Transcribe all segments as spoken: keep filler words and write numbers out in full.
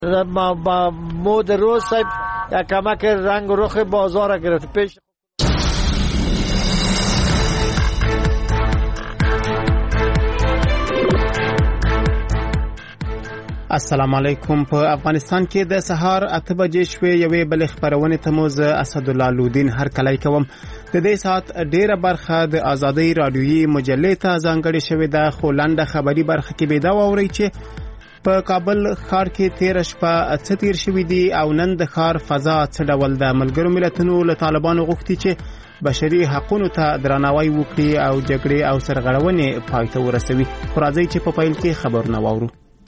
مود روز صاحب یک کمک رنگ و رخ بازار گرفت پیش. السلام علیکم. په افغانستان کې د سهار اته بجې شوې یوې بلې خبرونې ته مو زه اسدالله لودین هرکلی کوم. د دې ساعت ډیره برخه د ازادۍ رادیویي مجلې ته ځانګړې شوې ده، خو لنډه خبري برخه کې به دا واورئ چې په کابل ښار کې تیر شپه څه تیر شوي دي او نن د ښار فضا څه ډول ده. ملګرو ملتونو له طالبانو غوښتي چې بشري حقونو ته درناوی وکړي او جګړې او سرغړونې پای ته ورسوي. خو راځئ چې په پیل کې خبرونه واورو.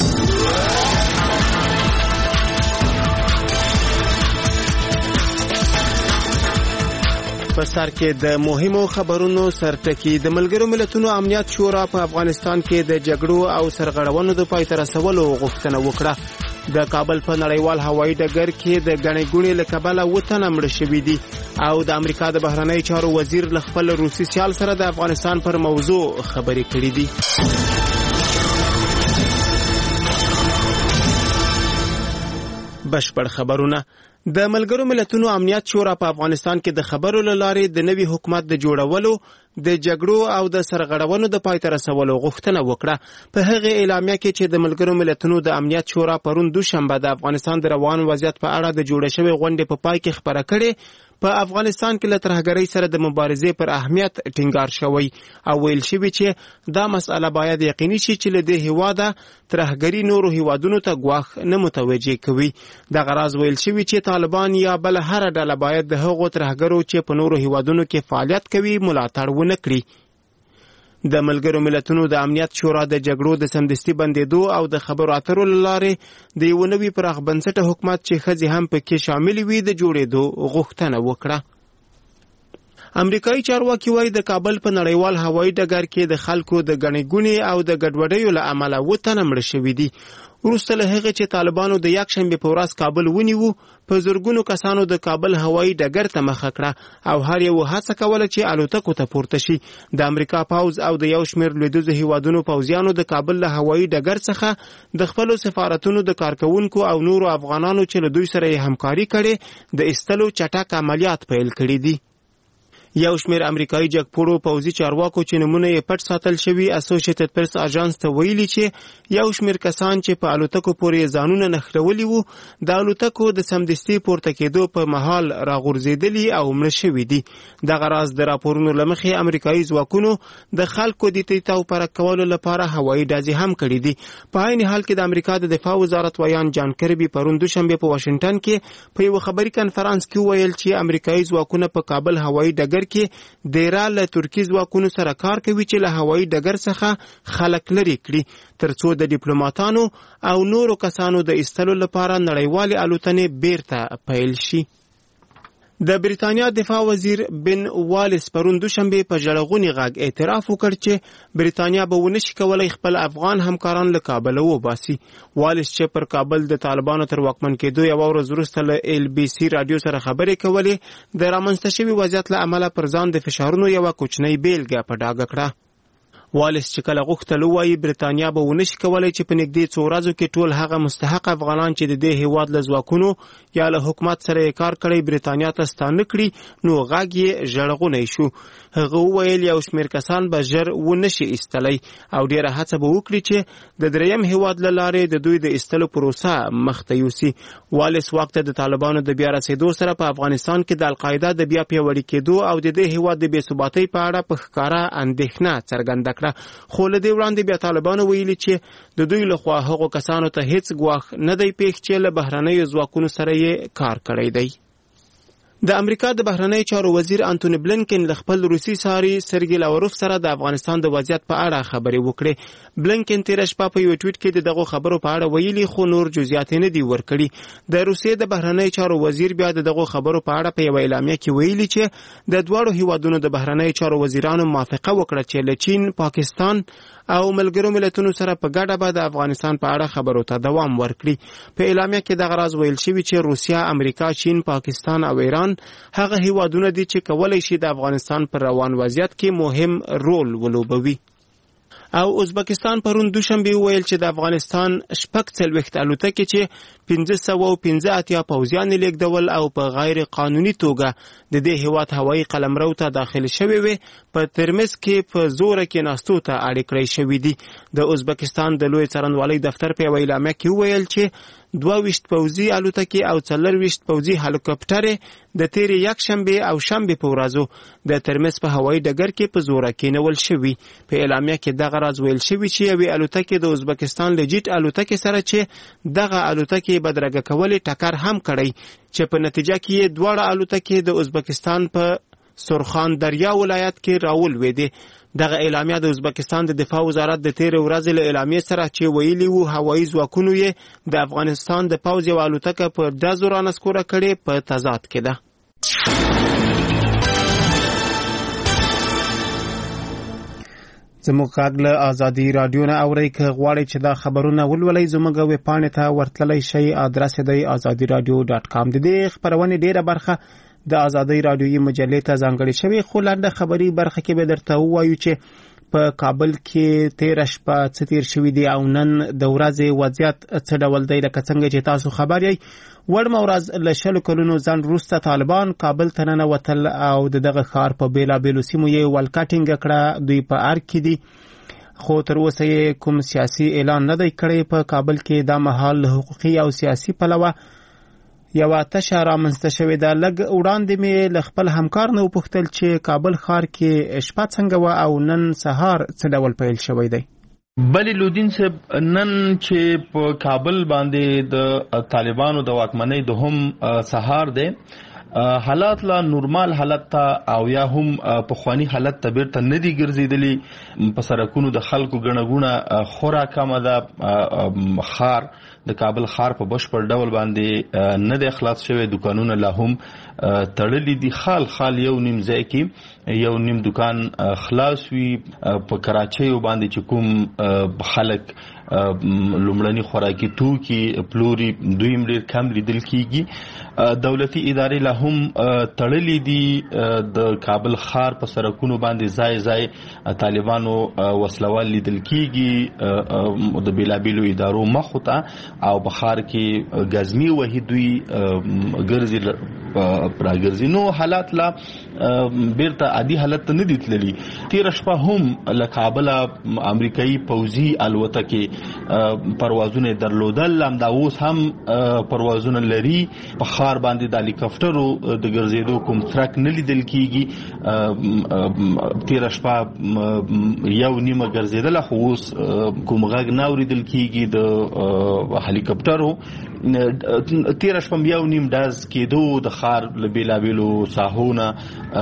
په سر کې د مهمو خبرونو سرټکی. د ملګرو ملتونو امنیت شورا په افغانستان کې د جګړو او سرغړونو د پای ته رسولو غوښتنه وکړه. د کابل په نړیوال هوایي ډګر کې د ګڼې ګوڼې له کبله اووه تنه مړه شوي دي او د امریکا د بهرنیو چارو وزیر له خپل روسي سیال سره د افغانستان پر موضوع خبرې کړې دي. بشپړ خبرونه. د ملګرو ملتونو امنیت شورا په افغانستان کې د خبرو له لارې د نوي حکومت د جوړولو، د جګړو او د سرغړونو د پای ته رسولو غوښتنه وکړه. په هغه اعلامیه کې چې د ملګرو ملتونو د امنیت شورا پرون دوشنبه د افغانستان د روان وضعیت په اړه د جوړه شوې غونډې په پای کې خبره کړې، په افغانستان کې له ترهګرۍ سره د مبارزې پر اهمیت ټینګار شوی او ویل شوی چې دا مسأله باید یقیني شي چې له دې هیواده ترهګري نورو هیوادونو ته ګواښ نه متوجه کوي. دغه راز ویل شوی چې طالبان یا بل هر ډله باید د هغو ترهګرو چې په نورو هیوادونو کې فعالیت کوي ملاتړ ونه کړي. د ملګرو ملتونو د امنیت شورا د جګړو د سمدستي بندېدو او د خبرو اترو له لارې د یو نوي پراخ بنسټه حکومت چې ښځې هم پکې شامل وي د جوړېدو غوښتنه وکړه. امریکایي چارواکي وایي د کابل په نړیوال هوایي ډګر کې د خلکو د ګڼې ګوڼې او د ګډوډیو له امله اووه تنه مړه شوي دي. وروسته له هغې چې طالبانو د یکشنبې په ورځ کابل ونیو، په زرګونو کسانو د کابل هوایي ډګر ته مخه کړه او هر یو هڅه کوله چې الوتکو ته پورته شي. د امریکا پوځ او د یو شمېر لویدیځو هیوادونو پوځیانو د کابل له هوایي ډګر څخه د خپلو سفارتونو د کارکوونکو او نورو افغانانو چې له دوی سره یې همکاري کړې د ایستلو چټک عملیات پیل کړي دي. یو شمېر امریکایي جګپوړو پوځي چارواکو چې نومونه یې پټ ساتل شوي اسوسییټډ پریس اژانس ته ویلي چې یو شمېر کسان چې په الوتکو پورې ځانونه نښلولي وو د الوتکو د سمدستي پورته کېدو په مهال راغورځېدلي او مړه شوي دي. دغه راز د راپورونو له مخې امریکایي ځواکونو د خلکو د تیته او پرک کولو لپاره هوایي ډزې هم کړي دي. په عین حال کې د امریکا د دفاع وزارت ویان جان کربي پرون دوشنبه په واشنګټن کې په یو خبري کنفرانس کې ویل چې امریکایي ځواکونه په کابل هوایي ډګر کې د ایران له ترکیې ځواکونو سره کار کوي چې له هوایي ډګر څخه خلک لرې کړي ترڅو د ډیپلوماټانو او نورو کسانو د ایستلو لپاره نړیوالې الوتنې بیرته پیل شي. د بریتانیا دفاع وزیر بن والیس پرون دوشنبه په ژړغوني غږ اعتراف وکړ چې بریتانیا به ونشي کولای خپل افغان همکاران له کابل وباسي. والیس چې پر کابل د طالبانو تر واکمن کېدو یوه ورځ وروسته له ایل بي سي رادیو سره خبرې کولې، د رامنځته شوي وضعیت له امله پر ځان د فشارونو یوه کوچنۍ بیلګه په ډاګه کړه. والیس چې کله غوښتل وایي بریتانیا به ونشي کولای چې په نږدې څو ورځو کې ټول هغه مستحق افغانان چې د دې هیواد له ځواکونو یا له حکومت سره یې کار کړی بریتانیا ته ستانه کړي، نو غږ یې ژړغونی شو. هغه وویل یو شمېر کسان به ژر ونشي ایستلی او ډېره هڅه به وکړي چې د دریم هیواد له لارې د دوی د ایستلو پروسه مخته یوسي. والیس واک ته د طالبانو د بیا رسېدو سره په افغانستان کې د القاعده د بیا پیاوړي کېدو او د دې هیواد د بې ثباتۍ په اړه په ښکاره اندېښنه څرګنده کړه. خو له دې وړاندې بیا طالبانو ویلي چې د دوی لخوا هغو کسانو ته هیڅ ګواښ نه دی پیښ چې له بهرنیو ځواکونو سره یې کار کړی دی. د امریکا د بهرنیو چارو وزیر انټونی بلینکن له خپل روسي ساري سرګي لاوروف سره د افغانستان د وضعیت په اړه خبرې وکړې. بلینکن تېره شپه په یو ټویټ کې د دغو خبرو په اړه ویلي، خو نور جزئیات نه دي ورکړي. د روسیې د بهرنیو چارو وزیر بیا د دغو خبرو په اړه په یوه اعلامیه کې ویلي چې د دواړو هیوادونو د بهرنیو چارو وزیرانو موافقه وکړه چې له چین، پاکستان او ملګرو ملتونو سره په ګډه به د افغانستان په اړه خبرو ته دوام ورکړي. په اعلامیه کې دغه راز ویل شوی چې روسیا، امریکا، چین، پاکستان او ایران هغه هیوادونه دي چې کولای شي د افغانستان پر روان وضعیت کې مهم رول ولوبوي. او ازبکستان پرون دوشنبه ویل چې د افغانستان شپږ څلوېښت الوتکې چې پنځه سوه او پنځه اتیا پوځیان لیږدول او په غیر قانوني توګه د دې هیواد هوایي قلمرو ته داخل شوي وي په ترمز کې په زوره کېناستو ته اړ کړی شوي دي. د ازبکستان د لوی څارنوالۍ دفتر په یوه اعلامیه کې وویل چې دوه ویشت پوځي الوتکې او څلور ویشت پوځي هلیکوپټرې د تیرې یکشنبې او شنبې په ورځو د ترمز په هوایي ډګر کې په زوره کېنول شوي. په اعلامیه کې دغه راز ویل شوي چې یوې الوتکې د ازبکستان له جیټ الوتکې سره چې دغه الوتکې بدرګه کولې ټکر هم کړی چې په نتیجه کې یې دواړه الوتکې د ازبکستان په سرخان دریا ولایت کې راولوېدې. دغه اعلامیه د ازبکستان د دفاع وزارت د تیرې ورځې له اعلامیې سره چې ویلي وو هوایي ځواکونو یې د افغانستان د پوځ یوه الوتکه په ډزو رانسکوره کړې په تضاد کې ده. زموږ غږ له ازادي راډیو نه اورئ. که غواړئ چې دا خبرونه ولولئ زموږ ویبپاڼې ته ورتللی شئ. ادرس یې دی ازادي راډیو ډاټ کام. د دې خپرونې ډیره برخه د ازادي راډیویي مجلې ته ځانګړې شوې، خو لنډه خبري برخه کې به درته ووایو چې په کابل کې تیره شپه څه تیر شوي دي او نن د ورځې وضعیت څه ډول دی. لکه څنګه چې تاسو خبر یئ وړمه ورځ له شلو کلونو ځنډ وروسته طالبان کابل ته ننوتل او د دغه ښار په بېلابېلو سیمو یې ولکه ټینګه کړه. دوی په ارګ کې دي خو تر اوسه یې کوم سیاسي اعلان نه دی کړی. په کابل کې دا مهال له حقوقي او سیاسي پلوه یوه تشه رامنځته شوې ده. لږ وړاندې مې له خپل همکار نه وپوښتل چې کابل ښار کې شپه څنګه وه او نن سهار څه ډول پیل شوی دی. بلی لودین صاحب، نن چې په کابل باندې د طالبانو د واکمنۍ د هم سهار دی، حالات لا نورمال حالت ته او یا هم پخوانی حالت ته بیرته نه دي ګرځېدلي. په سړکونو د خلکو ګڼه ګوڼه خورا کمه ده. ښار د کابل ښار په بشپړ ډول باندې نه دی خلاص شوی. دکانونه لا هم تړلي دي. خال خال یو نیم ځای کې یو نیم دکان خلاص وي. په کراچیو باندې چې کوم خلک لومړني خوراکي توکي پلوري دوی هم ډېر کم لیدل کېږي. دولتي ادارې لا هم تړلي دي. د کابل ښار په سړکونو باندې ځای ځای طالبانو وسلوال لیدل کېږي د بېلابېلو ادارو مخو ته او په ښار کې ګزمې وهي دوی ګرځي راګرځي. نو حالات لا بیرته عادي حالت ته نه دي تللي. تېره شپه هم له کابله امریکایي پوځي الوتکې پروازونه درلودل، همدا اوس هم پروازونه لري. په ښار باندې د هلیکاپټرو د ګرځېدو کوم څرک نه لیدل کېږي. تېره شپه یو نیمه ګرځېدله خو اوس کوم غږ نه اورېدل کېږي د هلیکاپټرو. تېره شپه یو نیم ډز کېدو د ښار له بېلابېلو ساحو نه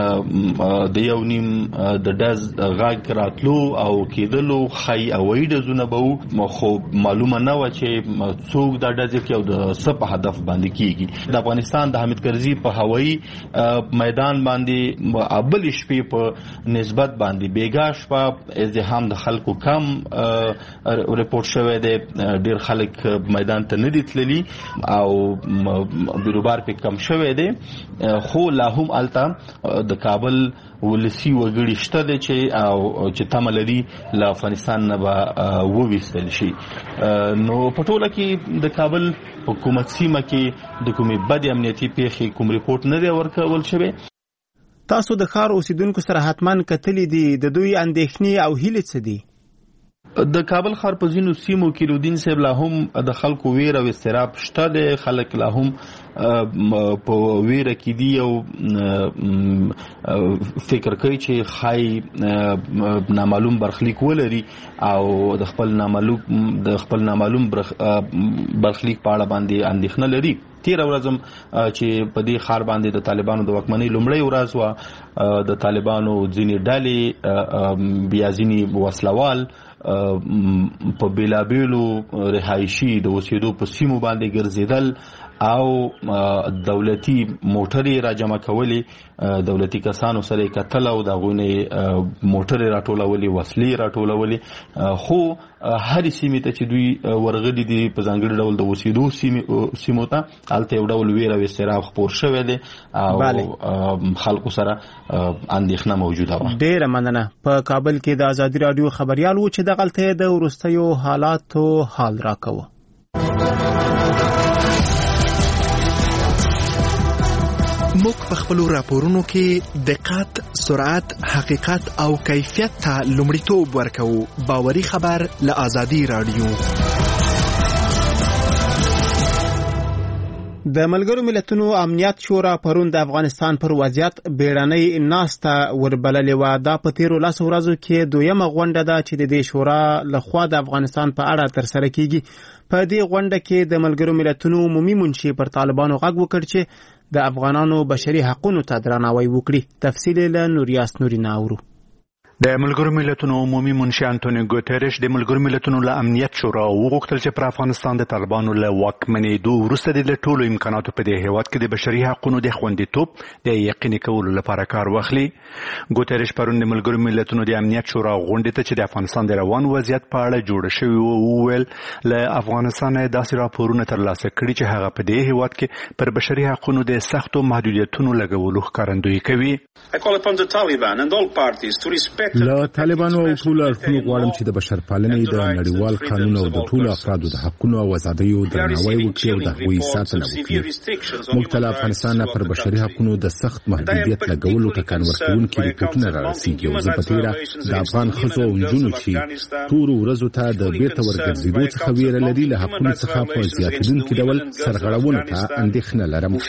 د یو نیم د ډز غږ راتلو او کېدلو. ښایي هوایي ډزونه به وو خو معلومه نه وه چې څوک دا ډزې کوي او د څه په هدف باندې کېږي. د افغانستان د حامد کرزي په هوایي میدان باندې بلې شپې په نسبت باندې بېګا شپه ازدحام د خلکو کم رپورټ شوی دی. ډېر خلک میدان ته نه دي تللي او بیروبار پې کم شوی دی. خو لا هم هلته د کابل ولسي وګړي شته دی چې او چې تمه لري له افغانستان نه به وویستل شي. نو په ټوله کې د کابل حکومت سیمه کې د کومې بدې امنیتي پیښې کوم ریپورټ نه دی ورکول شوی. تاسو د ښار اوسیدونکو سره حتما کتلي دي، د دوی اندېښنې او هیلې څه دي؟ د کابل ښار په ځینو سیمو کې لودین صاحب لا هم د خلکو ویر او اضطراب شته دی. خلک لا هم په ویره کې دي او فکر کوي چې ښایي نامعلوم برخلیک ولري او د خپل نامعلوم د خپل نامعلوم برخلیک په اړه باندې اندېښنه لري. تېره ورځ هم چې په دې ښار باندې د طالبانو د واکمنۍ لومړۍ ورځ وه، د طالبانو ځینې ډلې بیا ځینې وسلوال په بېلابېلو رهایشي د اوسېدو په سیمو باندې ګرځېدل او دولتي موټرې راجمع کولې دولتي کسانو سره کتل او دغونه موټرې راټولولې وسلې راټولولې خو هر سیمه ته چې دوی ورغلي دي په ځانګړي ډول د وسیدو سیمو ته هلته یو ډول ویره او استراف خپور شوی دی او خلکو سره اندېښنه موجوده وه. ډېره مننه. په کابل کې د ازادي راډیو خبريال و چې دغلته د وروستیو حالاتو حال راکوه. موږ په خپلو راپورونو کې دقت، سرعت، حقیقت او کیفیت ته لومړیتوب ورکوو. باوري خبر له ازادي راډیو. د ملګرو ملتونو امنیت شورا پرون د افغانستان پر وضعیت بیړنۍ ناسته وربللې وه. دا په تیرو لسو ورځو کې دویمه غونډه ده چې د دې شورا لخوا د افغانستان په اړه ترسره کیږي. په دې غونډه کې د ملګرو ملتونو عمومي منشي پر طالبانو غږ وکړ چې د افغانانو بشري حقوقو ته درناوی وکړي. تفصیل له نوریاس نوري ناورو. د ملګرو ملتونو عمومي منشي انټونیو ګوتریش د ملګرو ملتونو له امنیت شورا وغوښتل چې پر افغانستان د طالبانو له واکمنېدو وروسته د ټولو امکاناتو په دې هېواد کې د بشري حقوقو د خوندیتوب د یقیني کولو لپاره کار واخلي. ګوتریش پرون د ملګرو ملتونو د امنیت شورا غونډې ته چې د افغانستان د روان وضعیت په اړه جوړ شوی و وویل له افغانستان داسې راپورونه ترلاسه کړي چې هغه په دې هېواد کې پر بشري حقوقو د سختو محدودیتونو لګولو ښکارندویي کوي. له طالبانو او ټولو اړخونو غواړم چې د بشرپالنې د نړیوال قانون او د ټولو افرادو د حقونو او ازادیو درناوی وکړي او د هغوی ساتنه وکړي. موږ ته له افغانستان پر بشري حقونو د سخت محدودیت لګولو ټکان ورکوونکي رپورټونه رارسېږي او زه په تېره د افغان ښځو او نجونو چې تورو ورځو ته د بیرته ورګرځېدو څخه ویره لري له حقونو څخه په زیاتېدونکي ډول سرغړونو ته اندېښنه لرم.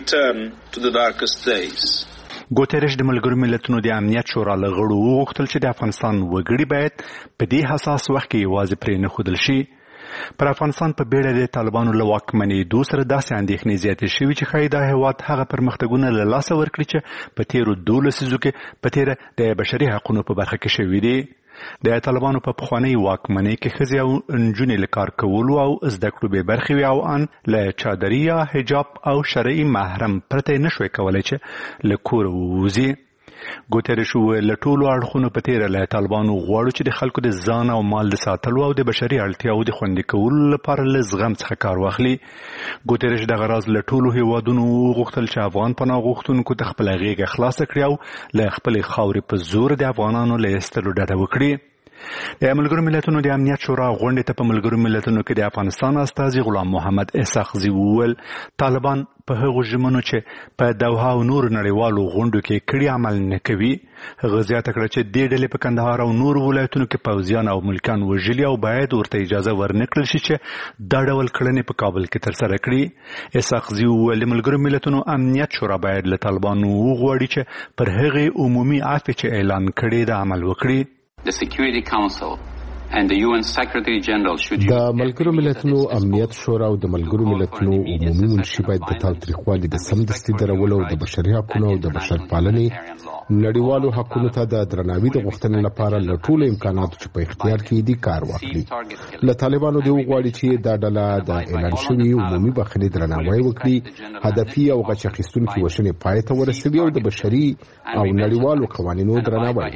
ګوتریش د ملګرو ملتونو د امنیت شورا له غړو وغوښتل چې د افغانستان وګړي باید په دې حساس وخت کې یوازې پرې نه ښودل شي. پر افغانستان په بیړه د طالبانو له واکمنېدو سره داسې اندېښنې زیاتې شوي چې ښایي دا هېواد هغه پرمختګونه له لاسه ورکړي چې په تېرو دوو لسیزو کې په تېره د بشري حقونو په برخه کې شوي دي. د طالبانو په پخوانۍ واکمنۍ کې ښځې او نجونې له کار کولو او زده کړو بې برخې وې او ان له چادري یا حجاب او شرعي محرم پرته نه شوی کولی چې له کوره ووځي. ګوتریش وویل له ټولو اړخونو په تېره له طالبانو غواړو چې د خلکو د ځان او مال د ساتلو او د بشري اړتیاو د خوندي کولو لپاره له زغم څخه کار واخلي. ګوتریش دغه راز له ټولو هېوادونو وغوښتل چې افغان پناه غوښتونکو ته خپله غېږه خلاصه کړي او له خپلې خاورې په زور د افغانانو له ایستلو ډډه وکړي. د ملګرو ملتونو د امنیت شورا غونډې ته په ملګرو ملتونو کې د افغانستان استازي غلام محمد اسحاقزي وویل طالبان په هغو ژمنو چې په دوحه او نورو نړیوالو غونډو کې کړي عمل نه کوي. هغه زیاته کړه چې دې ډلې په کندهار او نورو ولایتونو کې پوځیان او ملکیان وژلي او باید ورته اجازه ورنکړل شي چې دا ډول کړنې په کابل کې ترسره کړي. اسحاقزي وویل د ملګرو ملتونو امنیت شورا باید له طالبانو وغواړي چې پر هغې عمومي عفو چې اعلان کړي د عمل وکړي. The Security Council and the U N Secretary General should use د ملګرو ملتونو امنیت شورا او د ملګرو ملتونو عمومي منشي باید د تاوتریخوالي د سمدستي درولو او د بشري حقوقو او د بشرپالنې نړیوالو حقوقو ته د درناوي د غوښتنې لپاره له ټولو امکاناتو چې په اختیار کې دي کار واخلي. له طالبانو دې وغواړي چې دا ډله د اعلان شوي عمومي بخښنې درناوی وکړي، هدفي او غچ اخیستونکي وژنې پای ته ورسوي او د بشري او نړیوالو قوانینو درناوی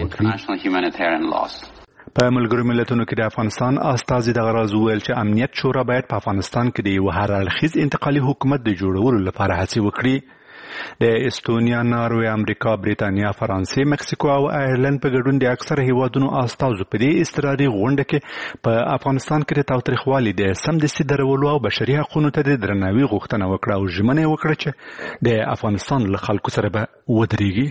وکړي. په ملګرو ملتونو کې د افغانستان استازي دغه راز وویل چې امنیت شورا باید په افغانستان کې د یو هر اړخیز انتقالي حکومت د جوړولو لپاره هڅې وکړي. د استونیا، ناروې، امریکا، بریتانیا، فرانسې، مکسیکو او آیرلند په ګډون د اکثره هیوادونو استازو په دې اضطراري غونډه کې په افغانستان کې د تاوتریخوالي د سمدستي درولو او بشري حقوقو ته د درناوي غوښتنه وکړه او ژمنه یې وکړه چې د افغانستان له خلکو سره به ودرېږي.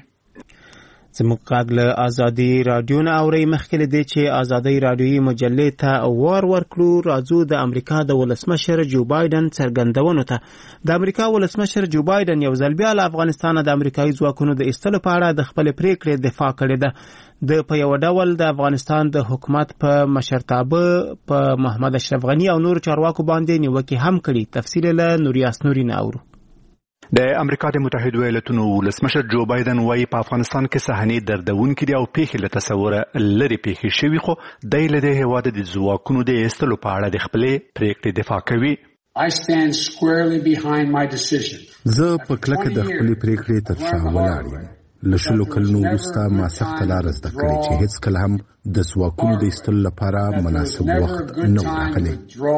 زموږ غږ له ازادي راډیو نه اورئ. مخکې له دې چې ازادي راډیویي مجلې ته وار ورکړو، راځو د امریکا د ولسمشر جو بایدن څرګندونو ته. د امریکا ولسمشر جو بایدن یو ځل بیا له افغانستانه د امریکایي ځواکونو د ایستلو په اړه د خپلې پریکړې دفاع کړې ده. د په یو ډول د افغانستان د حکومت په مشرتابه په محمد اشرف غني او نور چارواکو باندې نیوکې هم کړي. تفصیل له نوریاس نوري نه اورو. د امریکا د متحده ایالاتونو ولسمشر جو بایدن وايي په افغانستان کې صحنې دردونکې دي او پیښې له تصوره لرې پیښې شوي، خو دی له دې هېواده د ځواکونو د ایستلو په اړه د خپلې پریکړې دفاع کوي. I stand squarely behind my decision. زه په کلکه د خپلې پریکړې تر شا ولاړ یم. له شلو کلونو وروسته ما سخته لاره زده کړې چې هېڅکله هم د ځواکونو د ایستلو لپاره مناسب وخت نه و راغلی.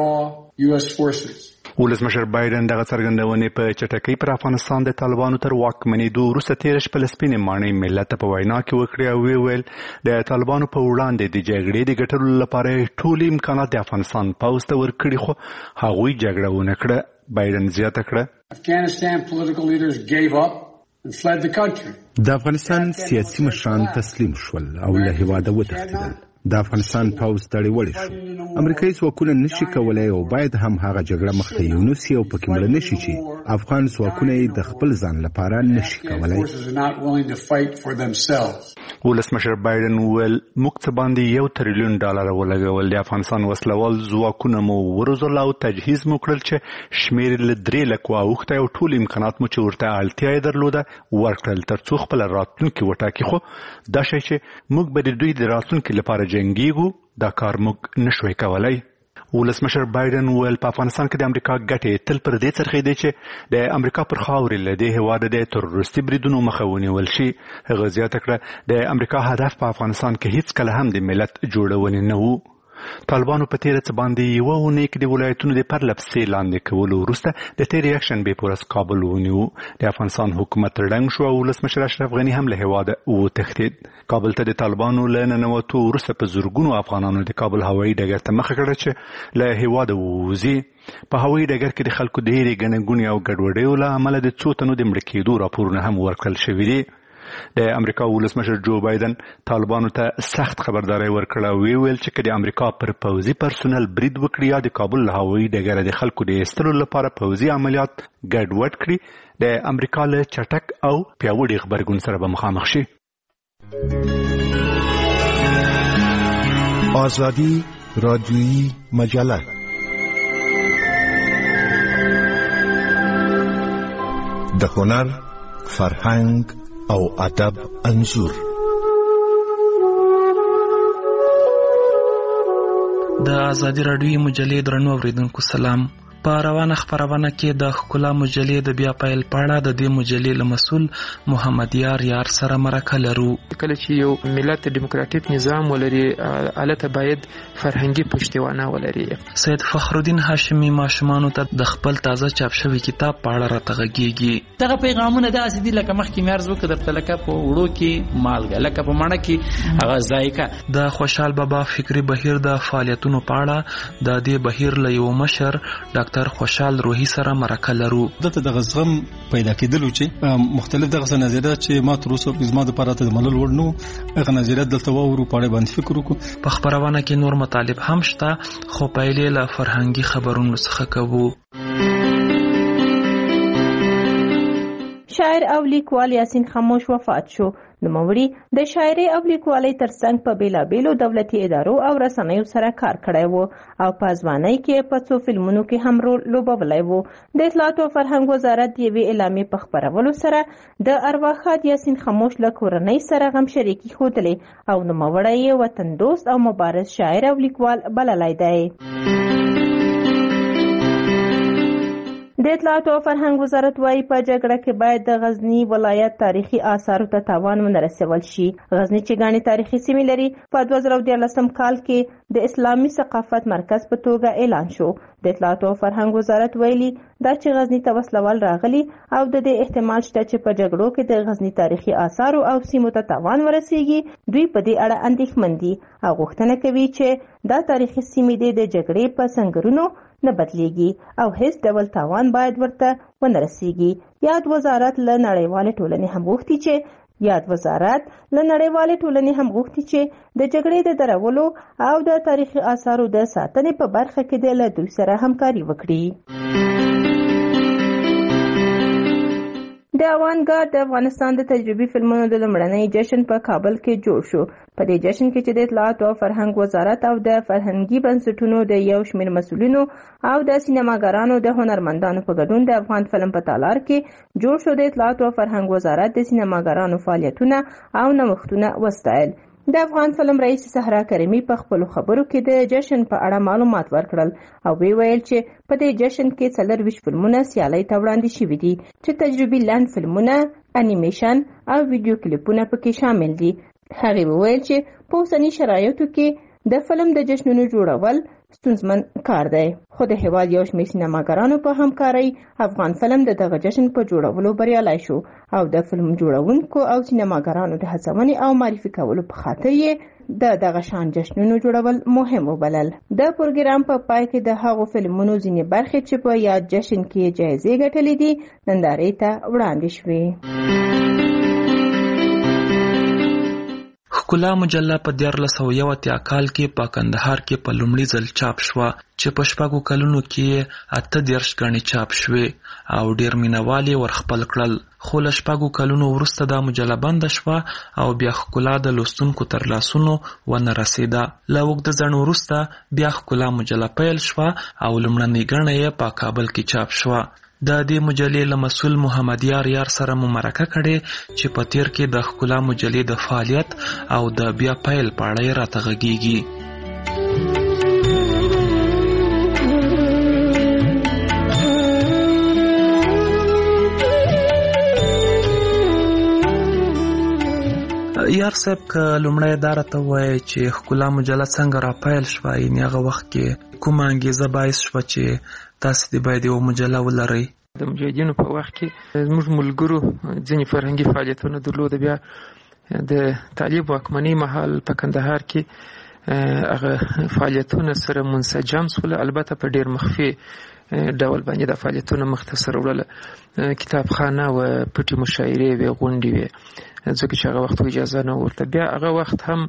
ولسمشر بایدن دغه څرګندونې په چټکۍ پر افغانستان د طالبانو تر واکمنېدو وروسته تېره شپه له سپینې ماڼۍ ملت ته په وینا کې وکړې او ویې ویل د طالبانو په وړاندې د جګړې د ګټلو لپاره ټول امکانات د افغانستان پوځ ته ورکړي خو هغوی جګړه ونه کړه. بایدن زیاته کړه د افغانستان سیاسي مشران تسلیم شول او له هېواده وتښتېدل. د افغانستان پوځ دړې وړې شو. امریکایي ځواکونه نشي کولای او باید هم هغه جګړه مخته یونسي او پکې مړه نشي چې افغان ځواکونه د خپل ځان لپاره نشي کولای. ولسمشر بایدن وویل موږ څه باندې یو تریلیون ډالر ولګول. د افغانستان وسلوال ځواکونه مو وروزل او تجهیز مو کړل چې شمېر له درې لکو اوښتی او ټول امکانات مو چې ورته اړتیا یې درلوده ورکړل تر څو خپله راتلونکي وټاکي. خو دا شی چې موږ به د دوی د راتلونکي لپاره جنګیږو دا کار موږ نشوی کولای. ولسمشر بایدن وویل په افغانستان کې د امریکا ګټې تل پر دې څرخېدې چې د امریکا پر خاورې له دې هېواده د تروریستي بریدونو مخه ونیول شي. هغه زیاته کړه د امریکا هدف په افغانستان کې هیڅکله هم د ملت جوړونې نه و. طالبانو په تیره څه باندې یوه اونۍ کې د ولایتونو د پرله پسې لاندې کولو وروسته د تیر اکشن بیپورس کابل ونیو. د افغانستان حکومت ړنګ شو او ولسمشر اشرف غني هم له هېواده وتښتېد. کابل ته د طالبانو له ننوتو وروسته په زرګونو افغانانو د کابل هوایي ډګر ته مخه کړه چې له هېواده ووځي. په هوایي ډګر کې د خلکو ډېرې ګڼې ګوڼې او ګډوډیو له امله د څو تنو د مړه کېدو راپورونه هم ورکړل شوي دي. د امریکا ولسمشر جو بایدن طالبانو ته سخت خبرداری ورکړه او ویې ویل چې که د امریکا پر پوځي پرسونل برید وکړي یا د کابل له هوایي ډګره د خلکو د ایستلو لپاره پوځي عملیات ګډوډ کړي د امریکا له چټک او پیاوړي غبرګون سره به مخامخ شي. آزادی رادیویی مجله د هنر، فرهنګ او ادب انځور. د آزادی رادیویی مجلې درنو اوریدونکو سلام. په روانه خپرونه کې د ښکلا مجلې د بیا پیل په اړه د دې مجلې له مسؤل محمد یار یار سره مرکه لرو. کله چې یو ملت ډیموکراټیک نظام ولري البته باید فرهنګي پشتوانه ولري. سید فخرالدین هاشمي ماشومانو ته د خپل تازه چاپ شوی کتاب په اړه راته غږیږي. دغه پیغامونه داسې دي لکه مخکې مې عرض وکړ درته لکه په وړو کې مالګه لکه په مڼه کې هغه ذایقه. د خوشحال بابا فکري بهیر د فعالیتونو په اړه د دې بهیر له یو مشر ډاکټر خوشحال روحي سره مرکه لرو. دته د غزغم پیدا کېدلو چې مختلف دغه نظریات چې ما تر اوسه زما د پاره ته منل وړ نو هغه نظریات دلته وورو په اړه باندې فکر وکړو. په خبرونه کې نور مطالب هم شته خو پایلې له فرهنګي خبرونو څخه کوو. شاعر او لیکوال یاسین خاموش وفات شو. نوموړي د شاعري او لیکوالۍ ترڅنګ په بیلابیلو دولتي ادارو او رسنیو سره کار کړی و او په ځوانۍ کې په څو فلمونو کې هم رول لوبولی و. د اطلاعات او فرهنګ وزارت یوې اعلامیې په خپرولو سره د ارواښاد یاسین خاموش له کورنۍ سره غم شریکي ښودلې او نوموړی یې وطن دوست او مبارز شاعر او لیکوال بللی دی. د اطلاعات او فرهنګ وزارت وايي په جګړه کې باید د غزنی ولایت تاریخي آثارو ته تاوان ونه رسول شي. غزنی چې ګڼې تاریخي سیمې لري په دوه زره دیارلسم کال کې د اسلامي ثقافت مرکز په توګه اعلان شو. د اطلاعات او فرهنګ وزارت ویلي دا چې غزنی ته وسلوال راغلي او د دې احتمال شته چې په جګړو کې د غزنی تاریخي آثارو او سیمو ته تاوان ورسیږي. دوی په دې اړه اندېښمن دي او غوښتنه کوي چې دا تاریخي سیمې د جګړې په سنگرونو نه بدلیږي او هیڅ ډول تاوان باید ورته ونه رسیږي. یاد وزارت له نړیوالې ټولنې هم غوښتي چې یاد وزارت له نړیوالې ټولنې هم غوښتي چې د جګړې د درولو او د تاریخي آثارو د ساتنې په برخه کې د له دوی سره همکاري وکړي. د اوانګارد د افغانستان د تجربي فلمونو د لومړنۍ جشن په کابل کې جوړ شو. په دې جشن کې چې د اطلاعات او فرهنګ وزارت او د فرهنګي بنسټونو د یو شمېر مسؤلینو او د سینماګرانو د هنرمندانو په ګډون د افغان فلم په تالار کې جوړ شو. د اطلاعات او فرهنګ وزارت د سینماګرانو فعالیتونه او نوښتونه وستایل. د افغان فلم رئیس صحرا کریمي په خپل خبرو کې د جشن په اړه معلومات ورکړل او وی ویل چې په دې جشن کې څلور ویشت فلمونه سیالۍ ته وړاندې شوي دي چې تجربي لاند فلمونه، انیمیشن او ویډیو کلیپونه پکې شامل دي. هغه وویل چې په اوسني شرایطو کې د فلم د جشنونو جوړول ستونزمن کار دی، خو د هیواد یو شمېر سینماګرانو په همکارۍ افغان فلم د دغه جشن په جوړولو بریالی شو او د فلم جوړونکو او سینماګرانو د هڅونې او معرفي کولو په خاطر یې د دغه شان جشنونو جوړول مهم وبلل. د پروګرام په پای کې د هغو فلمونو ځینې برخې چې په یاد جشن کې جایزې ګټلې دي نندارې ته وړاندې شوې. ښکلا مجله په دیارلس سوه یو اتیا کال کې په کندهار کې په لومړي ځل چاپ شوه چې په شپږو کلونو کې اته دېرش ګڼې چاپ شوې او ډېر مینوال یې ورخپل کړل. خو له شپږو کلونو وروسته دا مجله بنده شوه او بیا ښکلا د لوستونکو تر لاسونو ونه رسېده. له اوږده ځنډ وروسته بیا ښکلا مجله پیل شوه او لومړنۍ ګڼه یې په کابل کې چاپ شوه. د دې مجلې له مسؤل محمد یار یار سره مو مرکه کړې چې په تیر کې د ښکلا مجلې د فعالیت او د بیا پیل په اړه یې راته غږېږي. یار صاحب که لومړی دا راته ووایې چې ښکلا مجله څنګه را پیل شوه، یعنې هغه وخت کې کومه انګېزه باعث شوه چې تاسې دې باید یوه مجله ولرئ؟ د مجاهدینو په وخت کې زموږ ملګرو ځینې فرهنګي فعالیتونه درلوده. بیا د طالب واکمنۍ مهال په کندهار کې هغه فعالیتونه سره منسجم شول، البته په ډېر مخفي ډول باندې د فعالیتونه مختصر وړله. کتابخانه و، پټې مشاعرې وې، غونډې وې، ځکه چې هغه وخت اجازه نه ورته. بیا هغه وخت هم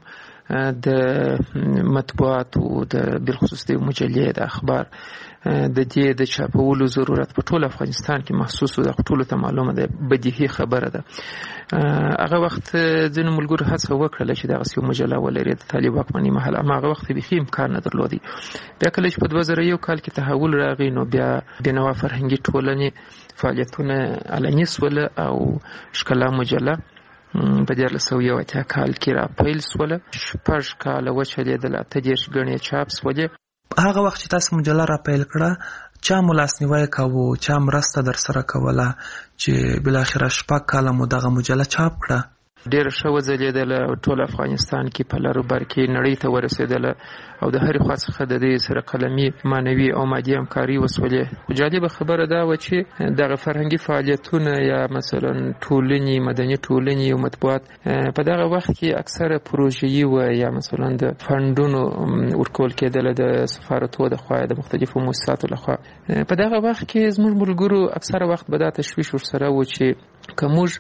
د مطبوعاتو د بالخصوص د مجلې د اخبار د دې د چاپولو ضرورت په ټول افغانستان کې محسوس و. د ټولو ته معلومه ده، بدیهي خبره ده. هغه وخت ځینو ملګرو هڅه وکړله چې دغسې یو مجله ولري د طالب واکمنۍ مهال، اما هغه وخت بیخي امکان نه درلودی. بیا کله چې په دوه زره یو کال کې تحول راغی نو بیا بینوا فرهنګي ټولنې فعالیتونه علني سوله او ښکلا مجله په دیارلس سوه یو اتیا کال کې را پیل سوله. شپږ کاله وچلېدله، اته دېرش ګڼې چاپ سولې. هغه وخت چې تاسو مجله را پیل کړه چا مو لاسنیوی کاوه، چا مرسته در سره کوله چې بالاخره شپږ کاله مو دغه مجله چاپ کړه؟ ډېره ښه وځلېدله، ټول افغانستان کې په لر و بر کې نړۍ ته ورسېدله او د هرې خوا څخه د دې سره قلمي، معنوي او مادي همکاري وسولې. خو جالبه خبره دا وه چې دغه فرهنګي فعالیتونه یا مثلا ټولنې، مدني ټولنې او مطبوعات په دغه وخت کې اکثره پروژه‌یي وه یا مثلا د فنډونو ورکول کېدله د سفارتو د خوا، د مختلفو مؤسساتو لخوا. په دغه وخت کې زموږ ملګرو اکثره وخت به دا تشویش ورسره و چې که موږ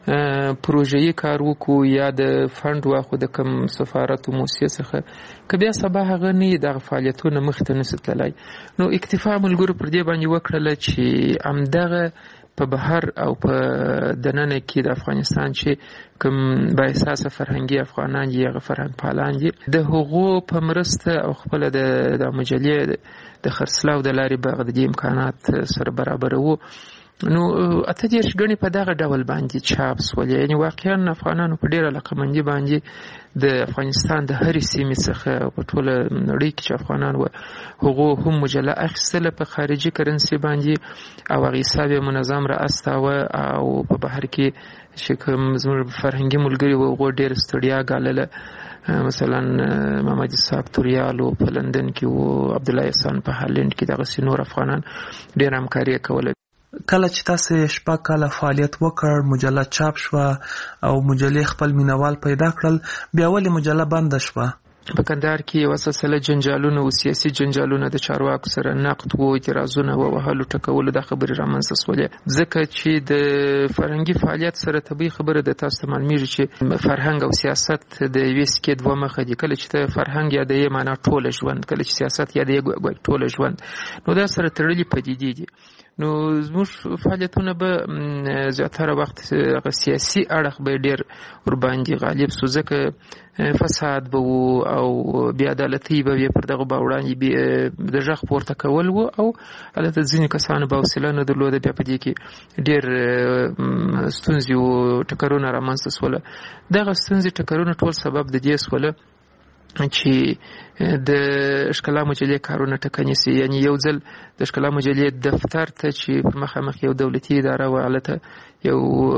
پروژه‌یي کار وکړو یا د فنډ واخو د کوم سفارت او موسسې څخه، که بیا سبا هغه نه دغه فعالیتونه مخې ته نشي تللی. نو اکتفا ملګرو پر دې باندې وکړله چې همدغه په بهر او په دننه کې د افغانستان چې کوم با احساسه فرهنګي افغانان دي، هغه فرهنګ پالان دي، د هغو په مرسته او خپله د مجلې د خرڅلاو د لارې به د دې امکانات سره برابروو. نو اته دېرش ګڼې په دغه ډول باندې چاپ سولې. یعنې واقعا افغانانو په ډېره علاقمندي باندې د افغانستان د هرې سیمې څخه په ټوله نړۍ کې چې افغانان وو هغو هم مجله اخیستله په خارجي کرنسي باندې او هغه حساب یې منظم را استاوه او په بهر کې چې کوم زموږ فرهنګي ملګري وو هغو ډېره ستړیا ګالله. مثلا محمد اسحاق توریالو په لندن کې وو، عبدالله احسان په هالند کې، دغسې نور افغانان ډېره همکاري یې کوله. کله چې تاسو شپږ کاله فعالیت وکړ، مجله چاپ شوه او مجلې خپل مینوال پیدا کړل، بیا ولې مجله بنده شوه؟ په کندهار کې یو سلسله جنجالونه او سیاسي جنجالونه د چارواکو سره نقد وو، اعتراضونه وو، وهلو ټکولو د خبرې رامنځته سولې. ځکه چې د فرهنګي فعالیت سره طبیعي خبره د تاسو ته معلومیږي چې فرهنګ او سیاست د یوې سکې دوه مخه دي. کله چې ته فرهنګ یادوې معنا ټوله ژوند، کله چې سیاست یادوې ټوله ژوند، نو دا سره تړلي پدیدې دي. نو زموږ فعالیتونه به زیاتره وخت سیاسي اړخ به ډېر ورباندې غالب سو، ځکه فساد به وو او بې عدالتي به وي، پر دغه به وړاندې د غږ پورته کول وو او هلته ځینې کسانو به حوصله نه درلوده، بیا په دې کې ډېر ستونزې وو، ټکرونه رامنځته سوله. دغه ستونزې ټکرونه ټول سبب د دې سوله چې د ښکلا مجلې کارونه ټکني سي. یعنی یو ځل د ښکلا مجلې دفتر ته چې پر مخامخ یو دولتي اداره وه، هلته یو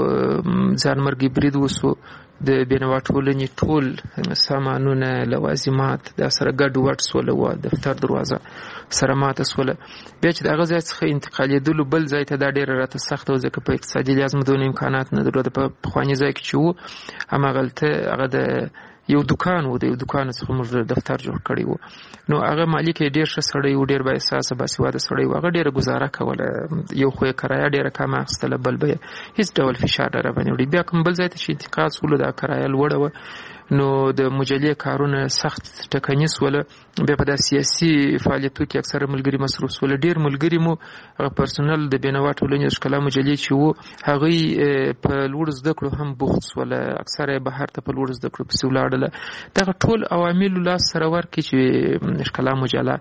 ځانمرګي برید وسو، د بېنوا ټولنې ټول سامانونه لوازمات دا سره ګډ وډ سوله وه، دفتر دروازه سره ماته سوله. بیا چې د هغه ځای څخه انتقالېدلو بل ځای ته دا ډېره راته سخته وه، ځکه په اقتصادي لحاظ مو دونه امکانات نه درلوده. په پخواني ځای کې چې وو هماغلته هغه د یو دکان و، د یو دکان څخه موږ دفتر جوړ کړی و. نو هغه مالک یې ډېر ښه سړی و، ډېر با احساسه باسواده سړی و، هغه ډېره ګزاره کوله، یو خو یې کرایه ډېره کمه اخیستله، بل به یې هېڅ ډول فشار نه راباندې وړي. بیا کوم بل ځای ته چې انتقال سولو دا کرایه لوړه وه، نو د مجلې کارونه سخت ټکني سوله. بیا په دا سیاسي فعالیتو کې اکثره ملګري مصروف سوله. ډېر ملګري مو هغه پرسونل د بېنوا ټولنې د ښکلا مجلې چې وو، هغوی په لوړو زده کړو هم بوخت سوله، اکثره یې بهر ته په لوړو زده کړو پسې ولاړله. دغه ټول عواملو لاس سره ورکړي چې ښکلا مجله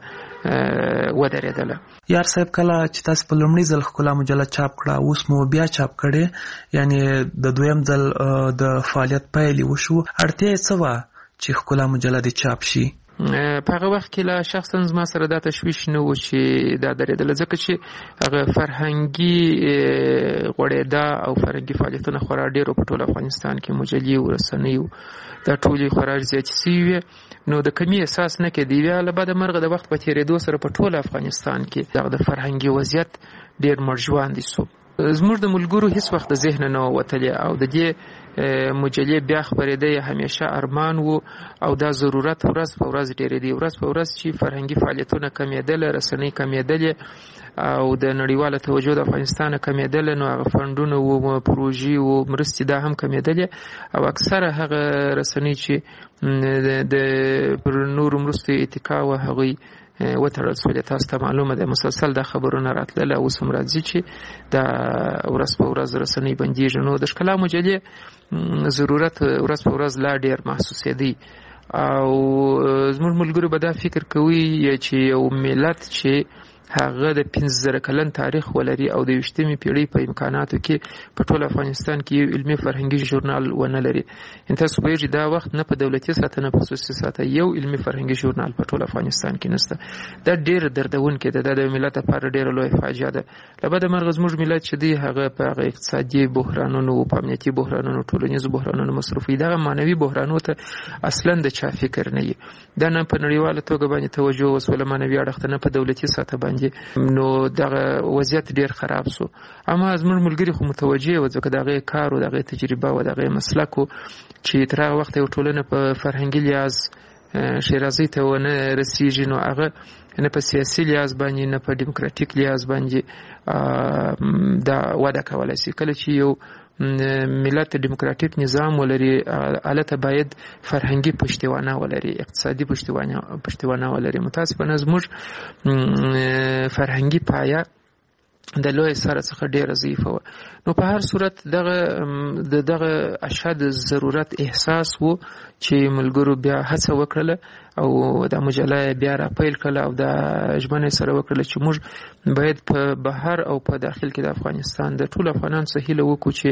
ودرېدله. یار صاحب، کله چې تاسو په لومړي ځل ښکلا مجله چاپ کړه، اوس مو بیا چاپ کړې، یعنی د دویم ځل د فعالیت پیل وشو، اړتیا یې څه وه چې ښکلا مجله دې چاپ شي؟ په هغه وخت کې لا شخصا زما سره دا تشویش نه و چې دا درېدله، ځکه چې هغه فرهنګي غوړېدا او فرهنګي فعالیتونه خورا ډېر په ټول افغانستان کې، مجلې او رسنۍ دا ټولې خورا زیاتې سوي وې، نو د کمي احساس نه کېدی. بیا له بده مرغه د وخت په تېرېدو سره په ټول افغانستان کې دغه د فرهنګي وضعیت ډېر مړژواندې سو. زموږ د ملګرو هیڅ وخت د ذهن نه وتلی او د دې مجلې بیا خپرېده یې همیشه ارمان وو او دا ضرورت ورځ په ورځ ډېرېدی. ورځ په ورځ چې فرهنګي فعالیتونه کمېدله، رسنۍ کمېدلې او د نړیواله توجه د افغانستان کمېدله، نو هغه فنډونه وو، پروژې وو، مرستې دا هم کمېدلې او اکثره هغه رسنۍ چې د پر نورو مرستو اتکا وه هغوی وتړل سولې. تاسو ته معلومه ده مسلسل دا خبرونه راتلله، اوس هم راځي چې دا ورځ په ورځ رسنۍ بندېږي. نو د ښکلا مجلې ضرورت ورځ په ورځ لا ډېر محسوسېدی او زموږ ملګرو به دا فکر کوي چې یو ملت چې هغه د پنځه زره کلن تاریخ ولري او د یویشتمې پیړۍ په امکاناتو کې په ټول افغانستان کې یو علمي فرهنګي ژورنال ونه لري. تاسو پوهېږئ دا وخت نه په دولتي سطح نه په خصوصي سطح یو علمي فرهنګي ژورنال په ټول افغانستان کې نشته. دا ډېر دردونکی ده، دا د ملت لپاره ډېره لویه فاجعه ده. له بده مرغه زموږ ملت چې دی هغه په هغه اقتصادي بحرانونو، په امنیتي بحرانونو، ټولنیزو بحرانونو مصروف وي. دغه معنوي بحرانو ته اصلا د چا فکر نه وي. دا نه په نړیواله توګه باندې توجه وسوله معنوي اړخ ته، نه په دولتي سطح باندې، نو دغه وضعیت ډیر خراب سو. اما زموږ ملګري خو متوجه و، ځکه دغه کار او دغه تجربه او دغه مسلک چې تر هغه وخت یو ټولنه په فرهنګي لحاظ شیرازي ته ونه رسیږي، نو هغه نه په سیاسي لحاظ باندې نه په ډیموکراتیک لحاظ باندې دا وده کولای شي. کله چې یو ملت ډیموکراتیک نظام ولري، البته باید فرهنګي پشتوانه ولري، اقتصادي پشتوانه پشتوانه ولري. متاسفانه زموږ فرهنګي پایه د لوی سره څخه ډیره ضعیفه وه. نو په هر صورت دغه د دغه اشد ضرورت احساس وو چې ملګرو بیا هڅه وکړله او دا مجله بیا را پیل کړله او دا ژمنه سره وکړله چې موږ باید په بهر او په داخل کې د افغانستان د ټول افغانانو څخه هیله وکړو چې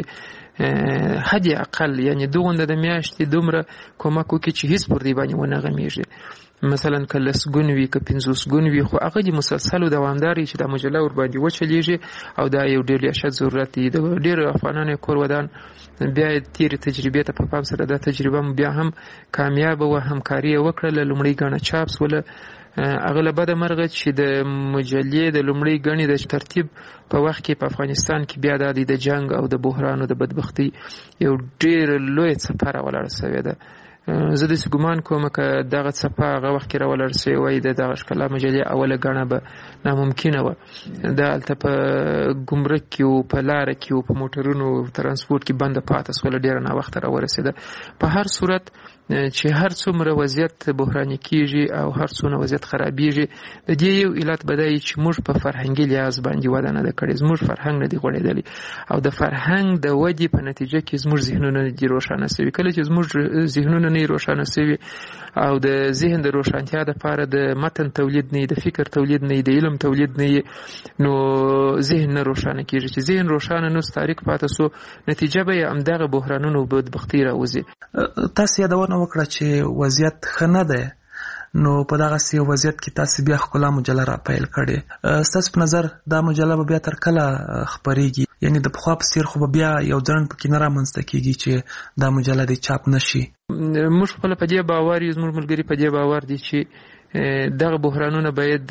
حد اقل یعنی دوغنده د میاشتې دومره کومک وکړي چې هیڅ پر دې باندې ونه غمیږي. مثلا که لسګون وي که پنځوسګون وي، خو هغه د مسلسل او دوامداري چې د مجله ور باندې وچلیږي او دا یو ډېر اشد ضرورت دی. د ډېر افغانانو کور ودان بیا تیرې تجربې ته په پام سره دا تجربه بیا هم کامیابه وه، همکاري یې وکړله، لومړۍ ګڼه چاپ سوله. هغه له بده مرغه چې د مجلې د لومړۍ ګڼې د ترتیب په وخت کې په افغانستان کې بیا د د جنگ او د بحران او د بدبختۍ یو ډېر لوی څپره ولاړه سوې ده. زه داسې ګمان کوم که دغه څپه هغه وخت کې راولړ سوې وای د دغه ښکلا مجلې اوله ګڼه به ناممکنه وه. دا هلته په ګمرک کې و، په لاره کې و، په موټرونو ترانسپورټ کې بنده پاته سوله، ډېره ناوخته راورسېده. په هر صورت چې هر څومره وضعیت بحراني کېږي او هر څومره وضعیت خرابېږي، د دې یو علت به دا وي چې موږ په فرهنګي لحاظ باندې وده نه ده کړې، زموږ فرهنګ نه دی غوړېدلی، او د فرهنګ د ودې په نتیجه کې زموږ ذهنونه نه دي روښانه سوي. کله چې زموږ ذهنونه نه روښانه سوي او د ذهن د روښانتیا دپاره د متن تولید نه د فکر تولید نه د علم تولید نه نو ذهن نه روښانه کېږي. چې ذهن روښانه نو تاریک پاته سو، نتیجه به یې همدغه بحرانونه او بدبختي راوځي. تاسو یادونه وکړه چې وضعیت ښه نه دی، نو په دغسې وضعیت کې تاسو بیا ښکلا مجله را پیل کړې. ستاسو په نظر دا مجله به بیا تر کله خپرېږي؟ یعنې د پخوا په څېر خو به بیا یو ځنډ پکې نه رامنځته کېږي چې دا مجله دې چاپ نه شي؟ موږ خپله په دې باور یو، زموږ ملګري په دې باور دي چې دغه بحرانونه باید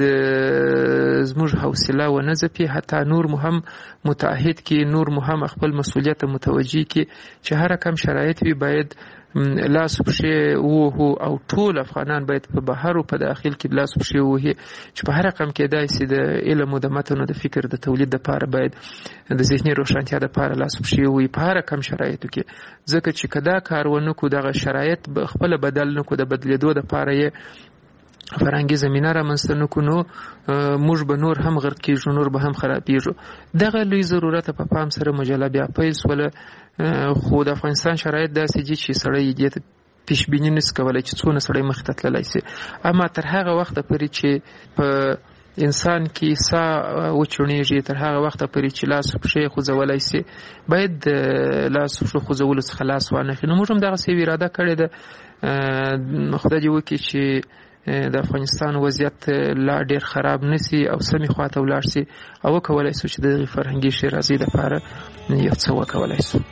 زموږ حوصله ونه ځپي، حتی نور مو هم متعهد کړي، نور مو هم خپل مسؤلیت ته متوجه کړي چې هر کم شرایط وي باید لاس پښې ووهو، او ټول افغانان باید په بهر او په داخل کې لاس پښې ووهي چې په هر رقم کېدای شي د علم او د متن او د فکر د تولید دپاره باید د ذهني روښانتیا دپاره لاس پښې ووهي په هر رقم شرایطو کې. ځکه چې که دا کار ونه کړو، دغه شرایط خپله بدل نه کړو، د بدلېدو دپاره یې فرهنګي زمینه رامنځته نه کړو، نو موږ به نور هم غرق کېږو، نور به هم خرابېږو. دغه لوی ضرورت په پام سره مجله بیا پیل سوله، خو د افغانستان شرایط داسې دي چې سړی دې ته پیشبیني نشي کولی چې څونه سړی مخې ته تللی شي. اما تر هغه وخته پورې چې په انسان کې ساه وچړنېږي، تر هغه وخته پورې چې لاس پښې خوځولی شي، باید د لاس پښو خوځولو څخه لاس وانخلي. نو موږ هم دغسې یوه اراده کړې ده. خدای دې وکړي چې د افغانستان وضعیت لا ډیر خراب نسی او سمې خواته ولاړ شي، او وکولای شو چې د فرهنګي شیرازي لپاره یو څه وکولای شو.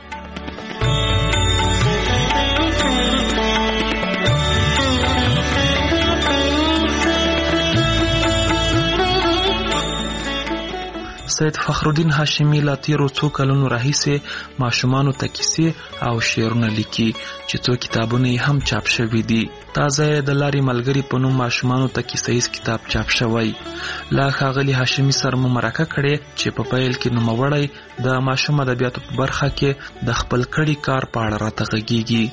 سید فخرالدین هاشمي لا تیرو څو کلونو راهیسې ماشومانو ته کیسې او شعرونه لیکي چې څو کتابونه یې هم چاپ شوي دي. تازه د لارې ملګري په نوم ماشومانو ته کیسه ییز کتاب چاپ شوی. لا ښاغلي هاشمي سره مو مرکه کړې چې په پیل کې نوموړی د ماشوم ادبیاتو په برخه کې د خپل کړي کار په اړه راته غږیږي.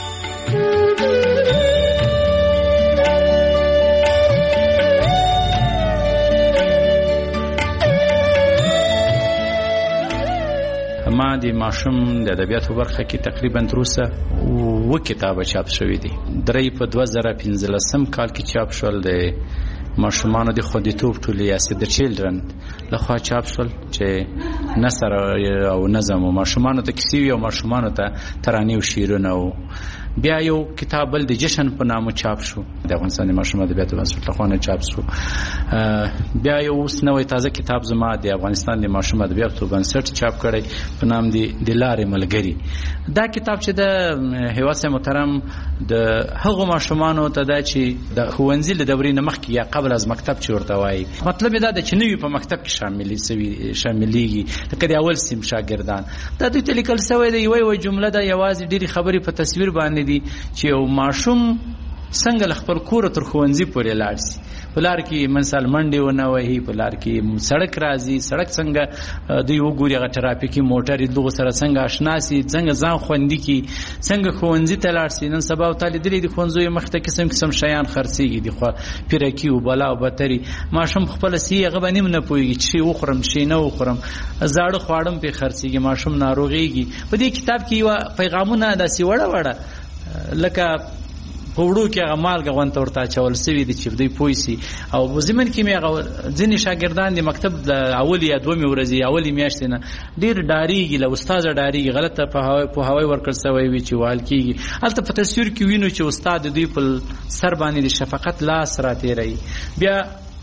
ما د ماشوم د ادبیاتو برخه کې تقریبا تر اوسه اووه کتابه چاپ شوي دي. درې په دوه زره پنځلسم کال کې چاپ شول، د ماشومانو د خوندیتوب ټولې یا سیو د چیلډرن لخوا چاپ شول چې نثر او نظم و ماشومانو ته کیسې وي او ماشومانو ته ترانې او شعرونه و. بیا یو کتاب بل د جشن په نامه چاپ شو، د افغانستان د ماشوم ادبیاتو بنسټ لخوا نه چاپ شو. بیا یو اوس نوی تازه کتاب زما د افغانستان د ماشوم ادبیاتو بنسټ چاپ کړی په نام دی د لارې ملګري. دا کتاب چې د هیواد محترم د هغو ماشومانو ته دا چې د ښوونځي له دورې نه مخکې یا قبل از مکتب چې ورته وایي، مطلب یې دا ده چې نوي په مکتب کې شاملې سوي شاملېږي، لکه د اول صنف شاګردان. دا دوی ته لیکل سوی دی یوه یوه جمله ده، یوازې ډېرې خبرې په تصویر باندې دي چې یو ماشوم څنګه له خپل کوره تر ښوونځي پورې لاړ شي. په لار کې مثال منډې ونه وهي، په لار کې سړک راځي، سړک څنګه دوی وګوري، هغه ټرافیکي موټرې دغو سره څنګه اشنا شي، څنګه ځان خوندي کړي، څنګه ښوونځي ته لاړ شي. نن سبا ورته لیدلي د ښوونځیو مخې ته قسم قسم شیان خرڅېږي، د پیرکي و بلا او بتري. ماشوم خپله سي هغه به نیم نه پوهېږي چې شی وخورم شی نه وخورم، زاړه خواړه هم پرې خرڅېږي، ماشوم ناروغېږي. په دې کتاب کې یوه پیغامونه داسې وړه وړه لکه په وړو کې هغه مالګه غونته ورته اچول سوي دي چې دوی پوه شي. او په ضمن کې مې هغه ځینې شاګردان د مکتب د اولې یا دومې ورځې اولې میاشتې نه ډېر ډارېږي، له استاده ډارېږي، غلطه پوهاوی ورکړل سوی وي چې وال کېږي. هلته په تصویر کې وینو چې استاد دوی په سر باندې د شفقت لاس راتېروي. بیا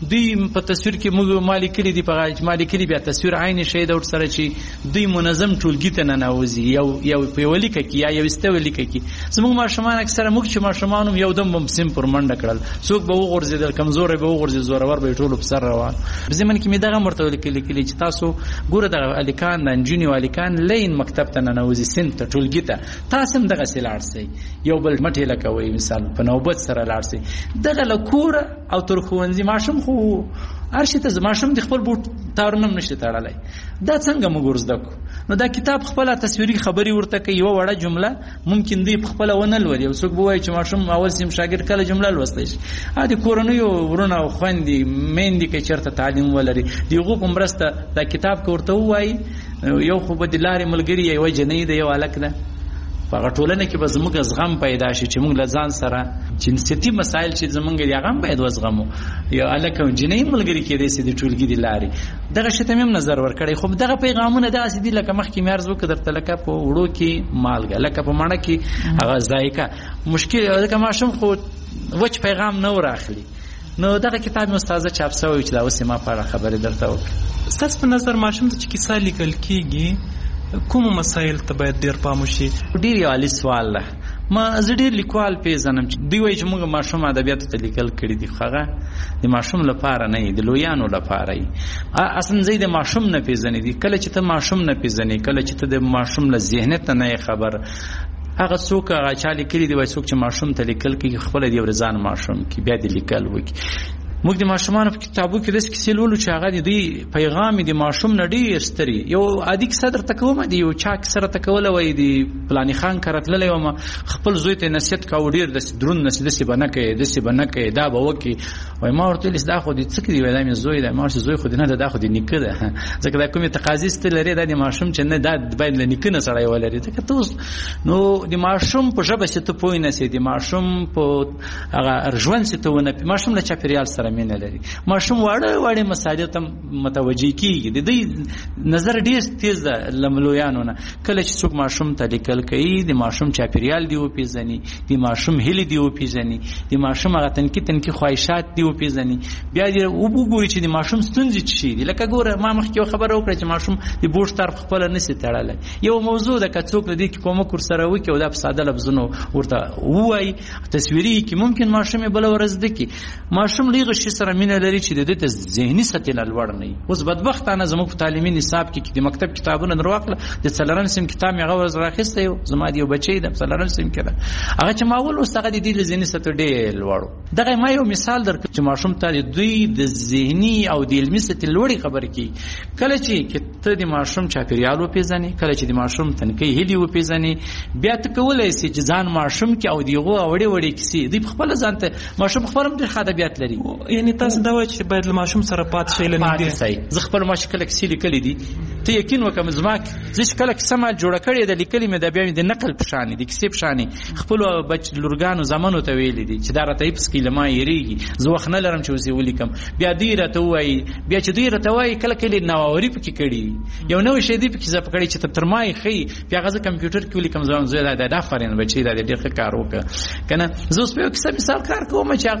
دوی په تصویر کې موږ مالی کلی دی په مالی کلی بیا تصویر عین شی د ور سره چې دوی منظم ټولګي ته نه نوځي یو یو په ولیک کې یا یو استولیک کې زموږ ماشومان اکثره موږ چې ماشومان یو دم بم سیم پر منډه کړل څوک به وغورځیدل کمزور به وغورځي زورور به ټول په سر روان زمون کې می دغه مرته ولیکل کلی چې تاسو ګوره د الیکان د انجینی والیکان لین مکتب ته نه نوځي سین ته ټولګي ته تاسو هم دغه سیلار سي یو بل مټه لکوي مثال په نوبت سره لاړ سي دغه لکور او تر خوونځي ماشوم خو ارشته زماشم د خپل بوت تارنم نشته تړلای دا څنګه موږ ورزدکو نو دا کتاب خپل تصویری خبري ورته کوي یو وړه جمله ممکن دی خپل ونل ور یو څوک بوای چې ماشوم اول سیم شاګرد کله جمله لوستای شي ا دې کورونیو ورونه او خويندې مېندې کې چرته تعلیم ولري دیغه کومرسته دا کتاب کوته وای یو خو بدلاري ملګری یو جنې دی یو الک ده په ټولنه کې به زموږ زغم پیدا شي چې موږ لزان سره جنسيتي مسایل چې زمونږ دی هغه باید وزغمو یا الکه جنې ملګری کې دې سې د ټولګي دی لاري دغه شته مم نظر ور کړی خو دغه پیغامونه د اسدي لکه مخ کې مرز وکړ درته لکه په وړو کې مالګه لکه په مانه کې هغه ذایقه مشکل لکه ماشوم خو وچ پیغام نه ورخلی نو دغه کتاب استاد چاپ شوی چې دا اوسه ما په خبره درته وکړه استاد په نظر ماشوم ته چې کیسه لیکل کیږي کوم مسائل ته باید ډیر پام وشي ډیر یو علي سوال ده ما زه ډیر لیکوال پیژنم چې دوی وایي چې موږ ماشوم ادبیات ته لیکل کړي دي خو د ماشوم لپاره نه د لویانو لپاره ای اصلا زه د ماشوم نه پیژنې دي کله چې ته ماشوم نه پیژنې کله چې ته د ماشوم له ذهنیت نه خبر هغه څوک هغه چا لیکلي دی وایي څوک چې ماشوم ته لیکل کوي خپل دی ورزان ماشوم کې بیا د لیکل وکړي موږ د ماشومان په کتابو کې د کیسې لولو چې هغه د پیغام د ماشوم نه ډیر ستري یو عادي صدر تکوم دی یو چا سره تکول وای دی پلاني خان کرتللې و ما خپل زوی ته نصیحت کاو ډیر د درون نصیحت دسی بنه کې دسی بنه کې دا به وکی وای ما ورته لس دا خو دې څه کې دی وای دا مې زوی دا ما زوی خو دې نه دا خو دې نیکه ده ځکه دا کومه تقاضی ست لري د ماشوم چې نه دا باید لنیکه نه سره ولري ځکه تاسو نو د ماشوم په ژبه ست پوی نه سي د ماشوم په هغه ارجوان ست ونه ماشوم له چاپیریال سره مینه لري ماشوم واړه واړه مسایل ته متوجي کیږي د دې نظر ډیر تیز ده لملویانو نه کله چې څوک ماشوم ته لیکل کوي د ماشوم چاپیریال دی او پیژني د ماشوم هلي دی او پیژني د ماشوم هغه تنکی تنکی خواهشات دی او پیژني بیا دې وګوري چې د ماشوم ستونزې چی دي لکه ګوره ما مخکې خبره وکړه چې ماشوم د بوش طرف خپل نسی تړلای یو موضوع د کڅوک د دې کوم کور سره وکي او د ساده لفظونو ورته وای تصویری کې ممکن ماشوم بل ورځ دکی ماشوم لیغه شي سره مینه لري چې د دې ته ذهني سطح لوړ نه اوس بدبختانه زموږ په تعلیمي نصاب کې د مکتب کتابونه دروغله د څلورم سیم کتاب یې غوړ راخسته یو زما دی بچی د څلورم سیم کې هغه چې ماول اوس هغه د دې ذهني سطح ډېر لوړ دغه ما یو مثال درکړم چې ماشوم ته دوی د ذهني او د علمي سطح لوړی خبر کی کله چې ته د ماشوم چاپیریال او پیژنې کله چې د ماشوم تنکي هلي او پیژنې بیا ته کولای شي چې ځان ماشوم کې او دیغه وړي وړي کیسې د خپل ځان ته ماشوم خپل هم د ادبیات لري یعنی تاسو دا وایي چې باید له ماشوم سره پات شي لنه دي زه خپل ماشوم کله کیسې لیکلې دي ته یقین وکم زما زه کله کیسه ما جوړ کړې د لیکلې مې د بیا د نقل پشانې د کیسې پشانې خپل بچ لورګانو زمانو ته ویلې دي چې دا راته ایپس کې لما یریږي زه وخت نه لرم چې وسې ولیکم بیا دی راته وایي بیا چې دی راته وایي کله کله نووري پکې کړي یو نو شی دی پکې زه پکړې چې تر مای خي بیا غزه کمپیوټر کې ولیکم زه زه دا د افرین بچی دا ډېر ښه کار وکړ کنه زه اوس په کیسه مثال کار کوم چې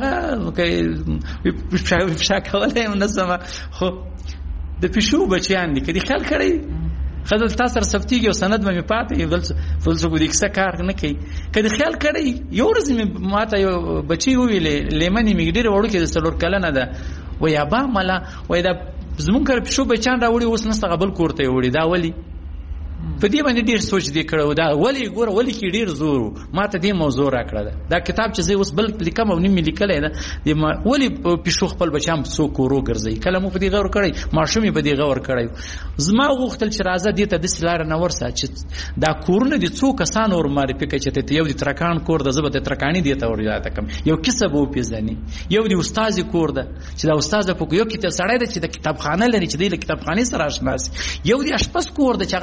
هغه فشا کولای نو سم خو د پښو بچیان دي کدي خیال کړی خدای تاسو سره سفتیږي او سند مې پاتې بل فلسفه دې څه کار نه کوي کدي خیال کړی یو ورځ مې ماته یو بچی ویلې لیمنې مې ډېر وړو کې د څلور کلنه ده و یا با ملا و دا زمون کړ پښو بچان راوړي اوس نسته قبل کوړته وړي دا ولی په دې باندې ډیر سوچ دی کړو دا ولی ګور ولی کې ډیر زور ماته دې موضوع را کړل دا کتاب چې زه اوس بل لیکم او نیم لیکل نه د ولی پښو خپل بچام څو کورو ګرځي کله مو په دې غور کړی ماشومې په دې غور کړی زما غوښتل چې راځه دې ته د سلار نه ورسه چې دا کورونه دي څو کسان اور معرفي کوي چې ته یو د ترکان کور د زبده ترکانی دی ته وریا تکم یو کسب او پیزنی یو د استاد کور ده چې دا استاد په یو کتاب سړی ده چې د کتابخانه لري چې د کتابخانه سره آشنا یو د اشپز کور ده چې هغه د پښې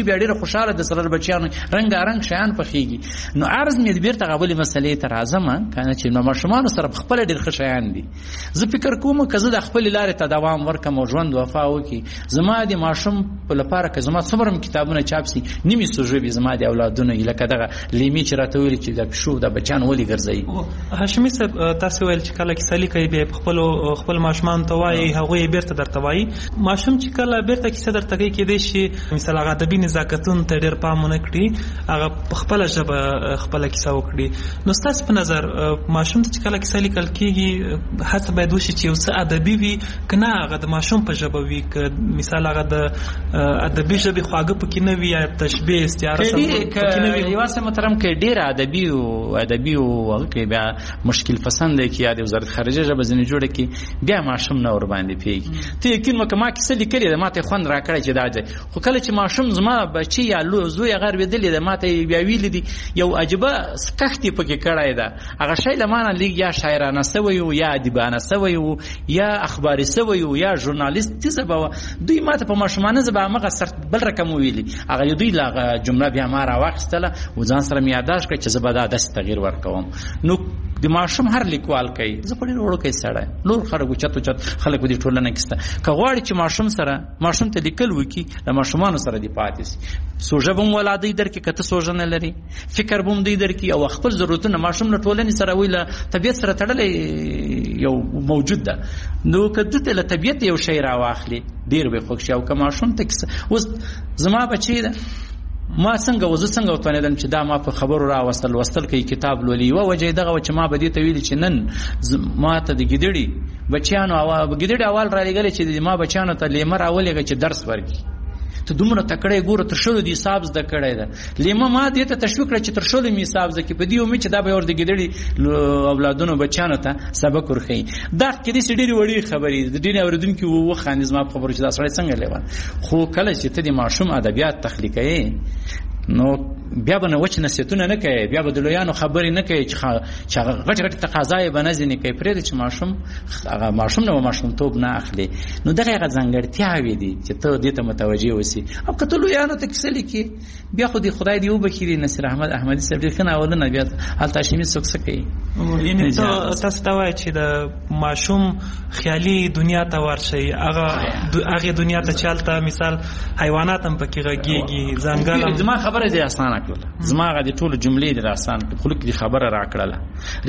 بیا ډېر خوشاله د سره بچیانو رنګارنګ شیان پخېږي. نو عرض مې بیرته غوړې مسلې ته راځم کنه چې نو ماشومان سره خپل ډېر ښه شیان دي. زه فکر کوم که زه د خپل لارې ته دوام ورکم او ژوند وفا وکړي زما د ماشوم په لپاره که زما څومره کتابونه چاپ سي نیمې سوژې زما د اولادونو لکه دغه لیمې چې راته ویل چې د پښو د بچیانو ولې ګرځي. هاشمي صاحب تاسو ویل چې کله کیسه لیکي به خپل خپل ماشومان ته وایي هغه بیرته درته وایي. ماشوم چې کله بیرته کیسه درته کوي کېدای شي مثلا هغه ادبي نزاکتون ته ډېر پام ونه کړي هغه په خپله ژبه خپله کیسه وکړي. نو ستاسو په نظر ماشوم ته چې کله کیسه لیکل کېږي هڅه باید وشي چې یو څه ادبي وي که نه هغه د ماشوم په ژبه وي که مثال هغه د ادبي ژبې خواږه پکې نه وي یا تشبیه استعاره پکې نه وي. یوه څه محترم که ډېر ادبي او ادبي او هغه کې بیا مشکل پسند دی کې یا د وزارت خارجه ژبه ځینې جوړه کړي بیا ماشوم نه ورباندې پوهېږي. ته یقین وکړه ما کیسه لیکلې ده ما ته یې خوند راکړی چې دا دی خو کله چې ماشوم زما بچي یا زوی هغه لوېدلې ده ما ته یې بیا ویلي دي یو عجیبه سکښت یې پکې کړی ده هغه شی له ما نه لږ یا شاعرانه سوی و یا ادیبانه سوی و یا اخباري سوی و یا ژورنالیستي ژبه وه. دوی ما ته په ماشومانه ژبه همغه سر بل رقم وویلي هغه دوی له هغه جمله بیا ما راواخیستله و ځان سره مې یاداشت کړه چې زه به دا داسې تغییر ورکوم. نو د ماشوم هر لیکوال کوي زه په ډېر وړوکی سړی نور خلک اوچت اوچت خلک په دې ټولنه کې شته که غواړي چې ماشوم سره ماشوم ته لیکل وکړي د ماشومانو سره دې پاتې سي. سوژه به هم ولا دوی درکړي که ته سوژه نه لري فکر به هم دوی درکړي او خپل ضرورتونه ماشوم له ټولنې سره وایي له طبیعت سره تړلی یو موجود ده. نو که ده ته له طبیعت یو شی راواخلي ډېر به خوښ شي. او که ماشوم ته اوس زما بچی ده ما څنګه وزه څنګه وتوانېدم چې دا ما په خبرو راوستل وستل کوي کتاب لولي. یوه وجه یې دغه وه چې ما به دې ته ویلي چې نن ما ته د ګیدړي بچیانو ګیدړي اول را لېږلی چې ما بچیانو ته لیمه راولېږه چې درس ورکړي. ته دومره تکړی ګوره تر شلو دې حساب زده کړی ده. لیمه ما دې ته تشویق کړه چې تر شلو مې حساب زده کړي په دې امید چې دا به ور د ګیدړي اولادونو بچیانو ته سبق ورښیي. دا کېدای شي ډېرې وړې خبرې د ډېرې اورېدونکي وخاندي زما په خبرو چې دا سړی څنګه لیوان. خو کله چې ته د ماشوم ادبیات تخلیقوې نو بیا به نه وچ نصیحتونه نه کوي بیا به د لویانو خبرې نه کوي چې هغه غټ غټ تقاضا یې به نه ځینې کوي پرېږده چې ماشوم هغه ماشوم نه به ماشومتوب نه اخلي. نو دغه هغه ځانګړتیاوې دي چې ته دې ته متوجه اوسې. او که ته لویانو ته کیسه لیکې بیا خو دې خدای دې وبخي نصیر احمد احمدي صاحب ډېر ښه ناولونه بیا هلته هاشمي څوک څه کوي. یعنې تاسو ته وایئ چې د ماشوم خیالي دنیا ته ورشئ هغې دنیا ته چې هلته مثال حیوانات هم پکې غږېږي ځنګل هم. زما خبره دې اسانه کړله زما هغه د ټولو جملې دې اسانه کړه خو لږ دې خبره راکړله.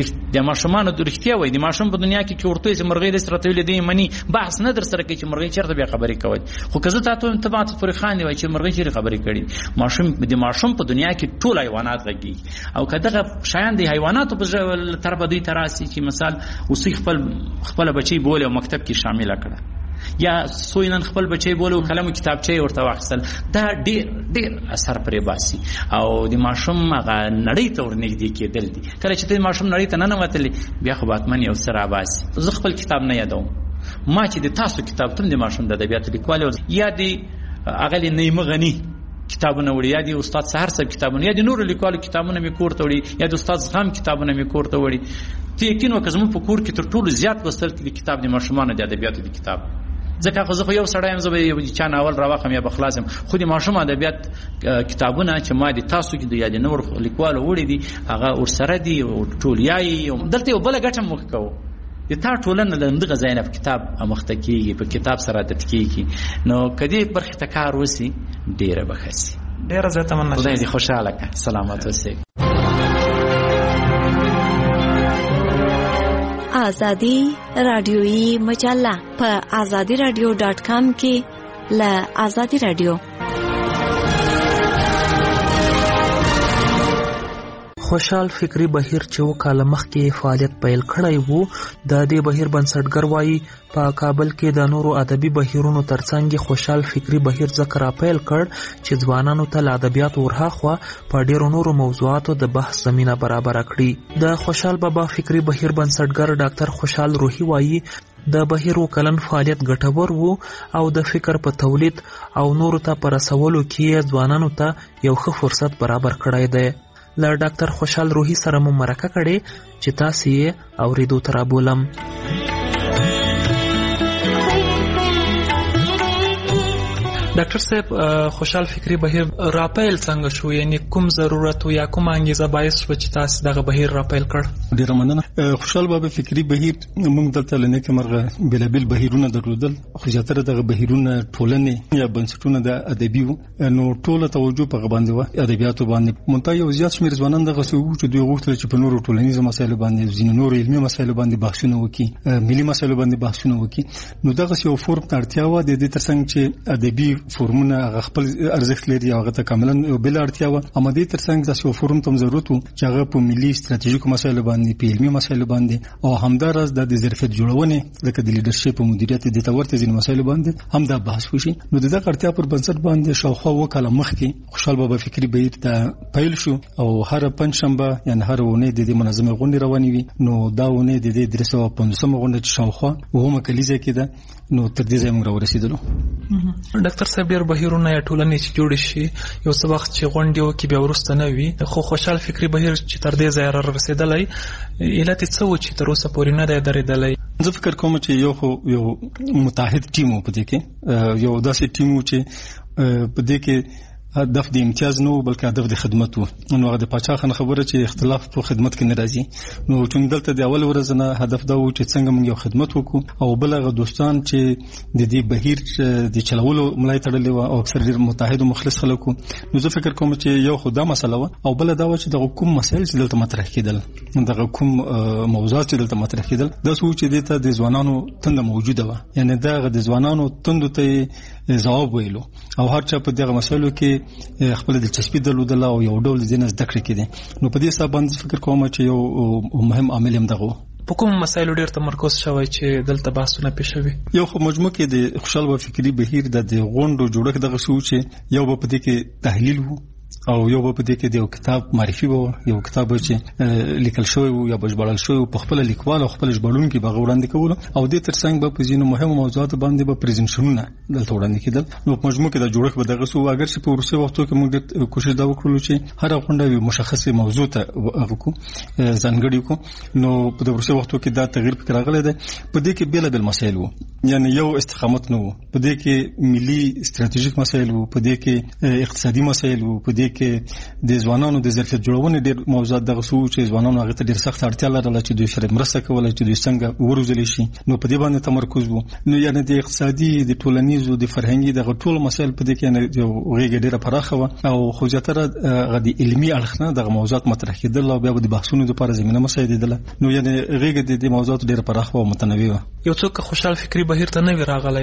د ماشومانو د رښتیا وایي د ماشوم په دنیا کې چې ورته وایي چې مرغۍ داسې راته ویلې دی مني بحث نه در سره کوي چې مرغۍ چېرته بیا خبرې کوي. خو که زه تا ته وایم ته ماته پورې خاندې وایي چې مرغۍ چېرې خبرې کړي. ماشوم د ماشوم په دنیا کې ټول حیوانات غږېږي. او که دغه شیان د حیواناتو په طرفه دوی ته راسي چې مثال اوسۍ خپل خپله بچی بولې او مکتب کې شامله کړه یا سوی نن خپل بچی بوله او قلم او کتابچه یې ورته واخیستل دا ډېر ډېر اثر پرې باسي. او د ماشوم هغه نړۍ ته ورنږدې کېدل دي. کله چې ته د ماشوم نړۍ ته ننوتلې بیا خو باتمن یو څه راباسي. زه خپل کتاب نه یادوم ما چې د تاسو کتابتون د ماشوم د ادبیاتو لیکوال یا د اغلې نعیمه غني کتابونه وړي یا د استاد سحر صاحب کتابونه یا د نورو لیکوالو کتابونه مې کور ته وړي یا د استاد زغم کتابونه مې کور ته وړي. ته یقین وکړه زموږ په کور کې تر ټولو زیات لوستل کېږي کتاب د ماشومانو د ادبیاتو د کتاب. ځکه خو زه خو یو سړی یم زه به یو چا ناول راواخلم یا به خلاص یم خو د ماشوم ادبیات کتابونه چې ما د تاسو کې یا د نورو لیکوالو وړي دي هغه ورسره دي ټولیایي. دلته یو بله ګټه موږ کوو د تا ټولنه له همدغه ځای نه په کتاب اموخته کېږي په کتاب سره عادت کېږي. نو که دې برخې ته کار وسي ډېره به ښه سي. ډېره زیاته مننه. خدای دې خوشحاله کړه. سلامت اوسئ. آزادی رادیویی مجله په آزادی رادیو ډاټ کام کې له آزادی رادیو. خوشحال فکری بهیر چې وکاله مخکې فعالیت پیل کړی وو د دې بهیر بنسټګر وایي په کابل کې د نورو ادبي بهیرونو ترڅنګ خوشحال فکری بهیر ځکه را پیل کړ چې ځوانانو ته له ادبیاتو ورهاخوا په ډېرو نورو موضوعاتو د بحث زمینه برابره کړي. د خوشحال بابا فکری بهیر بنسټګر ډاکټر خوشحال روحي وایي د بهیر وکلن فعالیت ګټور وو او د فکر په تولید او نورو ته په رسولو کې ځوانانو ته یو ښه فرصت برابر کړی دی. له ډاکټر خوشحال روحي سره مو مرکه کړې چې تاسو یې اورېدو ته رابولم. ډاکټر صاحب خوشحال فکری بهیر راپیل څنګه شو، یعنی کوم ضرورت یا کوم انګیزه باعث شو چې تاسو دغه بهیر راپیل کړ؟ ډیره مننه. خوشحال بابا فکری بهیر موږ دلته لنه کې مرغه بلابل بهیرونه درلودل، خو زیاتره دغه بهیرونه ټولنې یا بنسټونه د ادبي وو، نو ټوله توجه په باندې و ادبیاتو باندې. مونږ یو زیات شمېر ځوانان دغه څه وو چې دوی غوښتل چې په نورو ټولنیزو مسایلو باندې، ځینې نورو علمي مسایلو باندې بحثونه وکړي، ملي مسایلو باندې بحثونه وکړي. نو دغه یو فورم ته اړتیا و، د دې ترڅنګ چې ادبي فورمونه هغه خپل ارزښت لري، هغه ته کاملا بل اړتیا و. اما دې ترڅنګ د یو فورم ته ضرورت و چې هغه په ملي ستراتیژیکو مسایلو باندې، په علمي مسایلو باندې او همدارس د ظرفیت جوړونې لکه د لیډرشپ او مدیریت د تورته ځین مسایلو باندې هم دا بحث وشي. نو دغه اړتیا پر بنسټ باندې شاوخوا وکاله مخکې خوشحال بابا فکری بهیر ته پیل شو او هر پنځشنبه یعنی هر ونه د دې منظمه غونډه روانې وي. نو دا ونه د دې درې سوه پنځوسمه غونډه چې شاوخوا وهمه کلیزه کې ده، نو تر دې ځای موږ راورسېدلو. ډاکټر صاحب ډېر بهیرونه یا ټولنې چې جوړې شي یو څه وخت چې غونډې وکړي بیا وروسته نه وي، خو خوشحال فکری بهیر چې تر دې ځایه را رسېدلی علت یې څه و چې تر اوسه پورې نه دی درېدلی؟ زه فکر کوم چې یو خو یو متحد ټیم و په دې کې، یو داسې ټیم و چې په دې کې هدف د امتیاز نه و بلکې هدف د خدمت و. نو هغه د پاچا خان خبره چې اختلاف په خدمت کې نه راځي، نو چې دلته د اول ورځ نه هدف دا و چې څنګه موږ یو خدمت وکړو او بل هغه دوستان چې د دې بهیر د چلولو ملای تړلې و او اکثر ډېر متحد او مخلص خلک وو. نو زه فکر کوم چې یو خو دا مسله و او بل دا و چې د کوم مسایل چې دلته مطرح کېدل، دغه کوم موضوعات چې دلته مطرح کېدل، دا څه و چې دلته د ځوانانو تنده موجوده و، یعنی دغه د ځوانانو تندو ته ځواب ویلو او هر چا په دغه مسایلو کې خپل دلچسپي درلودله او یو ډول ځینې زده کړې کېدې. نو په دې حساب باندې فکر کوم چې یو مهم عامل هم دغه و. په کوم مسایلو ډېر تمرکز شوی چې دلته بحثونه پېښ شوي؟ یو خو مجموع کې د خوشحال بابا فکري بهیر د غونډو جوړښت دغه شو چې یو به په دې کې تحلیل وو او یو به په دې کې د یو کتاب معرفي وو، یو کتاب چې لیکل شوی وو یا بشبړل شوی په خپل لیکوال او خپل ژباړونکي به وړاندې کول او د ترڅنګ به په ځینو مهمو موضوعاتو باندې به پریزنټیشنونه دلته وړاندې کېدل. نو په مجموع کې د جوړښت به دغه سو، اگر چې په وروستي وختو کې موږ کوشش دا وکړو چې هر غونډه یو مشخصه موضوع ته وکړو، ځانګړي وکړو. نو په وروستي وختو کې دا تغییر پکې راغلی دی. په دې کې بیل بیل مسایل وو، یعنی یو استقامت نه وو، په دې کې ملي ستراتیژیک مسایل وو، په دې کې اقتصادي مسایل وو، په دې کې د ځوانانو د ظرفیت جوړونې ډېر موضوعات دغه سو چې ځوانانو هغه ته ډېر سخت اړتیا لرله چې دوی سره مرسته کوله چې دوی څنګه وروزلی شي. نو په دې باندې تمرکز وو. نو یعنی د اقتصادي، د ټولنیزو، د فرهنګي دغه ټول مسایل په دې کې یو غېږه ډېره پراخه وه او خو زیاتره هغه د علمي اړخ نه دغه موضوعات مطرح کېدل او بیا به د بحثونو دپاره زمینه مساعدېدله. نو یعنی غېږه د دې موضوعاتو ډېره پراخه وه او متنوع وه. یو څوک خوشحال فکری بهیر ته نه وي راغلی،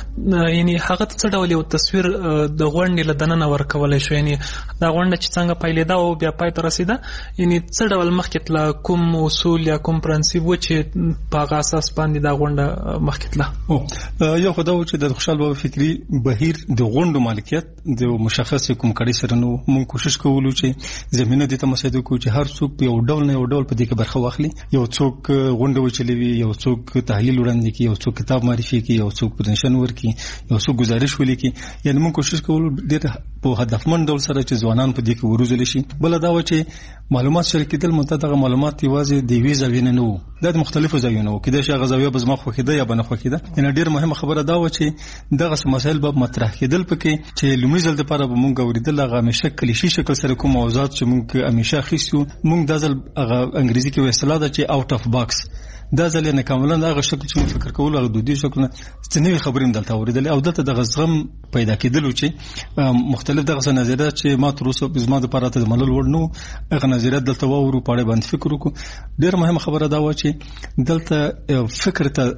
یعنی هغه ته څه ډول یو تصویر د غونډې له دننه ورکولی شو؟ یعنی دا غونډه چې څنګه پیلېده او بیا پای ته رسېده، یعنی څه ډول مخکې تله، کوم اصول یا کوم پرنسیپ و چې په هغه اساس باندې دا غونډه مخکې تله؟ یو خو دا و چې د خوشحال بابا فکري بهیر د غونډو مالکیت د مشخص کوم کړي سره نه و. موږ کوشش کولو چې زمینه دې ته مساعده کړو چې هر څوک په یو ډول نه یو ډول په دې کې برخه واخلي. یو څوک غونډه وچلوي، یو څوک تحلیل وړاندې کړي، یو څوک کتاب معرفي کړي، یو څوک پرزنټیشن ورکړي، یو څوک گزارش ولیکي. یعنی موږ کوشش کولو ډېر په هدفمند ډول سره چې ځوانان په دې کې وروزلی شي. بل دا و چې معلومات شریکېدل، متدغه معلومات یوازې د یوې زاویې نه وو، دا د مختلفو زاویو نه وو. کېدای شي هغه زاویه به زما خوښېده یا به نه خوښېده. یعنې ډېر مهمه خبره دا وه چې دغسې مسایل به مطرح کېدل پکې چې لومړي ځل دپاره به مونږ اورېدل هغه همیشه کلیشي شکل سره کوم موضوعات چې مونږ همیشه اخیستي وو. مونږ دا ځل هغه انګریزي کې یوه اصطلاح ده چې اوټ اف باکس، دا ځل یې کاملا هغه شکل چې موږ فکر کولو هغه دودیز شکل نه، څه نوې خبرې هم دلته اورېدلې او دلته دغه زغم پیدا کېدلو چې مختلف دغسې نظریات چې ما تر اوسه زما دپاره ته د منلو وړ نه وو، هغه نظریات دلته واورو، په اړه باندې فکر وکړو. ډېره مهمه خبره دا وه چې دلته فکر ته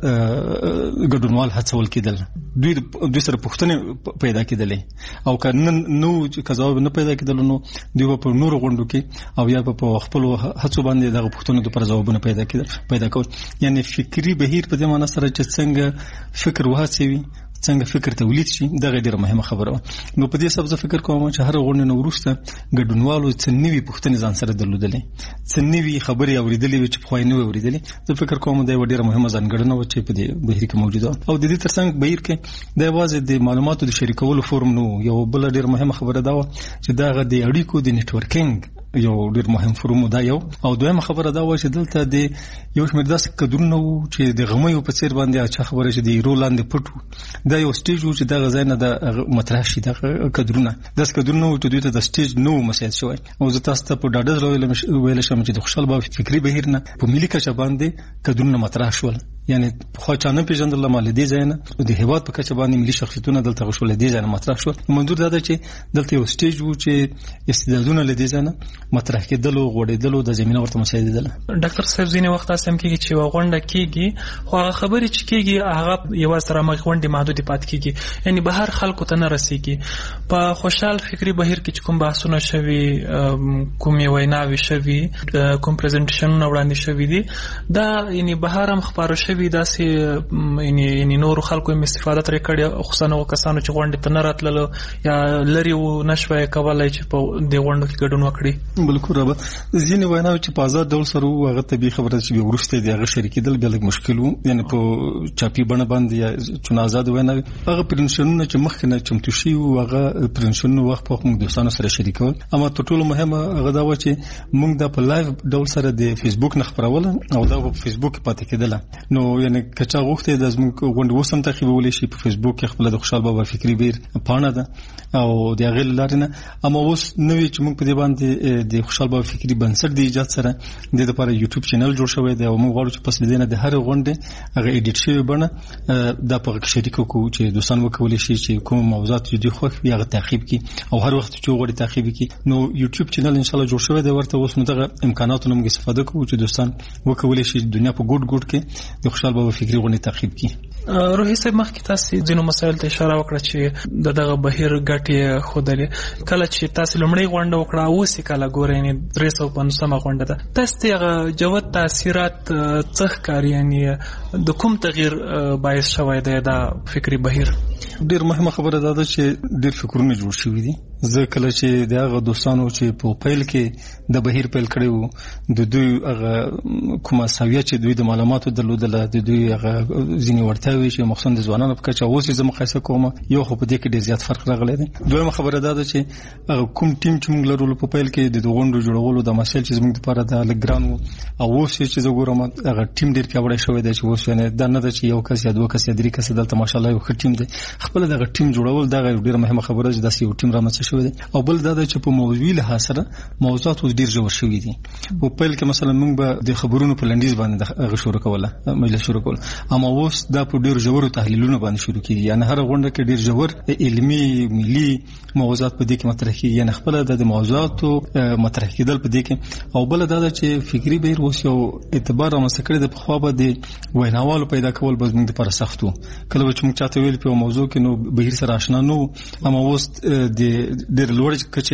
ګډونوال هڅول کېدل، دوی دوی سره پوښتنې پیدا کېدلې او که نن نو که ځواب نه پیدا کېدل نو دوی به په نورو غونډو کې او یا په خپلو هڅو باندې دغه پوښتنو دپاره ځوابونه پیدا کېدل پیدا کول. یعنی فکري بهیر په دې معنی سره چې څنګه فکر وهڅوي، څنګه فکر تولید شي، دغه ډیره مهمه خبره وه. نو په دې سبب زه فکر کوم چې هر غونډه نه وروسته ګډونوالو څه نوي پوښتنې ځان سره درلودلې، څه نوي خبرې اورېدلې وې چې پخوا یې نه وې اورېدلې. زه فکر کوم دا یوه ډیره مهمه ځانګړنه وه چې په دې بهیر کې موجوده وه. او د دې ترڅنګ بهیر کې دا یوازې د معلوماتو د شریکولو فورم نه و، یو بله ډیره مهمه خبره دا وه چې دغه د اړیکو د نیټورکینګ یو ډیر مهم فورم دا یو. او دویمه خبره دا و چې دلته د یو شمېر داسې کدرونه وو چې د غمیو په څیر باندې اچا خبره چې د ایرو لاندې پټو. دا یو سټیج و چې دغه ځای نه د مطرح شي دغه کدرونه داسې کدرونه وو چې دوی ته د سټیج نو مساعد شوی. او زه تاسو ته په ډاډه زړه ویل شم چې د خوشحال بابا فکري بهیر نه په ملي کچه باندې کدرونه مطرح شول. یعنی خو چا نه پیژندل مال دي ځای نه د هیواد په کچه باندې ملي شخصیتونه دلته غوښول دي ځای نه مطرح شول. منظور دا ده چې دلته یو سټیج وو چې استعدادونه لدی ځای نه مطرح کېدل او غوړېدل د زمينه ورته مساعدېدل. ډاکټر صاحب ځینې وخت اسم کېږي چې غونډه کېږي خو هغه خبرې چې کېږي هغه یو سره مخ غونډې محدود پات کېږي یعنی بهر خلکو ته نه رسیږي. په خوشحال فکري بهیر کې کوم بحثونه شوي کوم ویناوي شوي کوم پریزنټیشنونه وړاندې شوي دي دا یعنی بهر هم خبرو شوي داسې یعنی یعنی نور خلکو هم استفاده ترې کړې خصوصا نو کسانو چې غونډې ته نه راتلل یا لري و نشوي کولای چې په دې غونډو کې ګډون وکړي. بالکل رابط ځینې ویناوي چې په آزاد ډول سره هغه طبي خبره چې ورسته دی هغه شریکېدل بیا لږ مشکل وو یعنی په چاپی بڼه باندې یا چون آزاد ویناوي هغه پرنشنونه چې مخکې نه چمتو شي او هغه پرنشنونه وخت په موږ دوستانو سره شریکول. اما تر ټولو مهمه هغه دا و چې موږ د په لایو ډول سره د فیسبوک نه خبرول او دا په فیسبوک پاتې کېدل. نو یعنی کچا غوښته د زموږ غونډه وسم تعقیبول شي په فیسبوک کې خپل د خوشحال بابا فکري بهیر پاڼه ده او د هغه لارنه. اما اوس نوې چې موږ په دې باندې د خوشحال بابا فکري بنسټ د ایجاد سره د لپاره یوټیوب چینل جوړ شوی دی او موږ غواړو چې پس لیدنه د هر غونډه هغه ایډیټ شوی بڼه د په شریک کو چې دوستان وکول شي چې کوم موضوعات دي خو هغه تعقیب کی او هر وخت چې غوړي تعقیب کی. نو یوټیوب چینل ان شاء الله جوړ شوی دی ورته اوس نو دغه امکاناتونو موږ استفاده کوو چې دوستان وکول شي دنیا په ګډ ګډ کې د خوشحال بابا فکري غونډه تعقیب کی. روحي صاحب مخکې تاسو ځینو مسایل ته اشاره وکړه چې د دغه بهیر ګټې خودلې کله چې تاسو لمړی غونډه وکړه اوس کله ګورئ نه درې سوه پنځوسمه غونډه ده تاسو ته جوت تاثیرات څه کاری یعنی د کوم تغییر باعث شوی دی دا فکري بهیر؟ ډیر مهمه خبره ده چې ډیر فکرونه جوړ شوي دي. زه کله چې دغه دوستانو چې په پیل کې د بهیر پیل کړو د دوی هغه کومه ساویه چې دوی د معلوماتو درلودل د دوی هغه ځینې ورتاوي چې مخصوص د ځوانانو په کچه اوس زه مقایسه کوم یو خو په دې کې ډیر زیات فرق راغلی دی. دویمه خبره ده چې کوم ټیم چې موږ لرو په پیل کې د غونډو جوړولو د مسایل چې موږ لپاره د لګران او اوس چې زه ګورم هغه ټیم ډیر پیاوړی شوی دی چې اوس نه دا نه ده چې یو کس یا دوه کس یا درې کس دلته ماشاءالله یو ښه ټیم دی. خپل دغه ټیم جوړول دا ډیر مهمه خبره ده چې یو ټیم رامنځته شوی دی. او بل دا چې په موضوعي لحاظ سره موضوعات اوس ډیر ژور شوي دي. په پیل کې مثلا موږ به د خبرونو په لنډیز باندې د شروع کوله مجلس شروع کول اما اوس دا په ډیر ژور تحلیلونو باندې شروع کیږي. یعنی هر غونډه کې ډیر ژور علمي ملي موضوعات په دې کې مطرح کیږي. یعنی خپل د موضوعاتو مطرح کېدل په دې کې. او بل دا چې فکري بهیر اوس یو اعتبار او مسکړه د خو به د ویناوالو پیدا کول به موږ لپاره سختو. کله چې موږ چاته ویل په موضوع کې نو بهیر سره آشنا نو اما اوس د ډیر لوړ کچه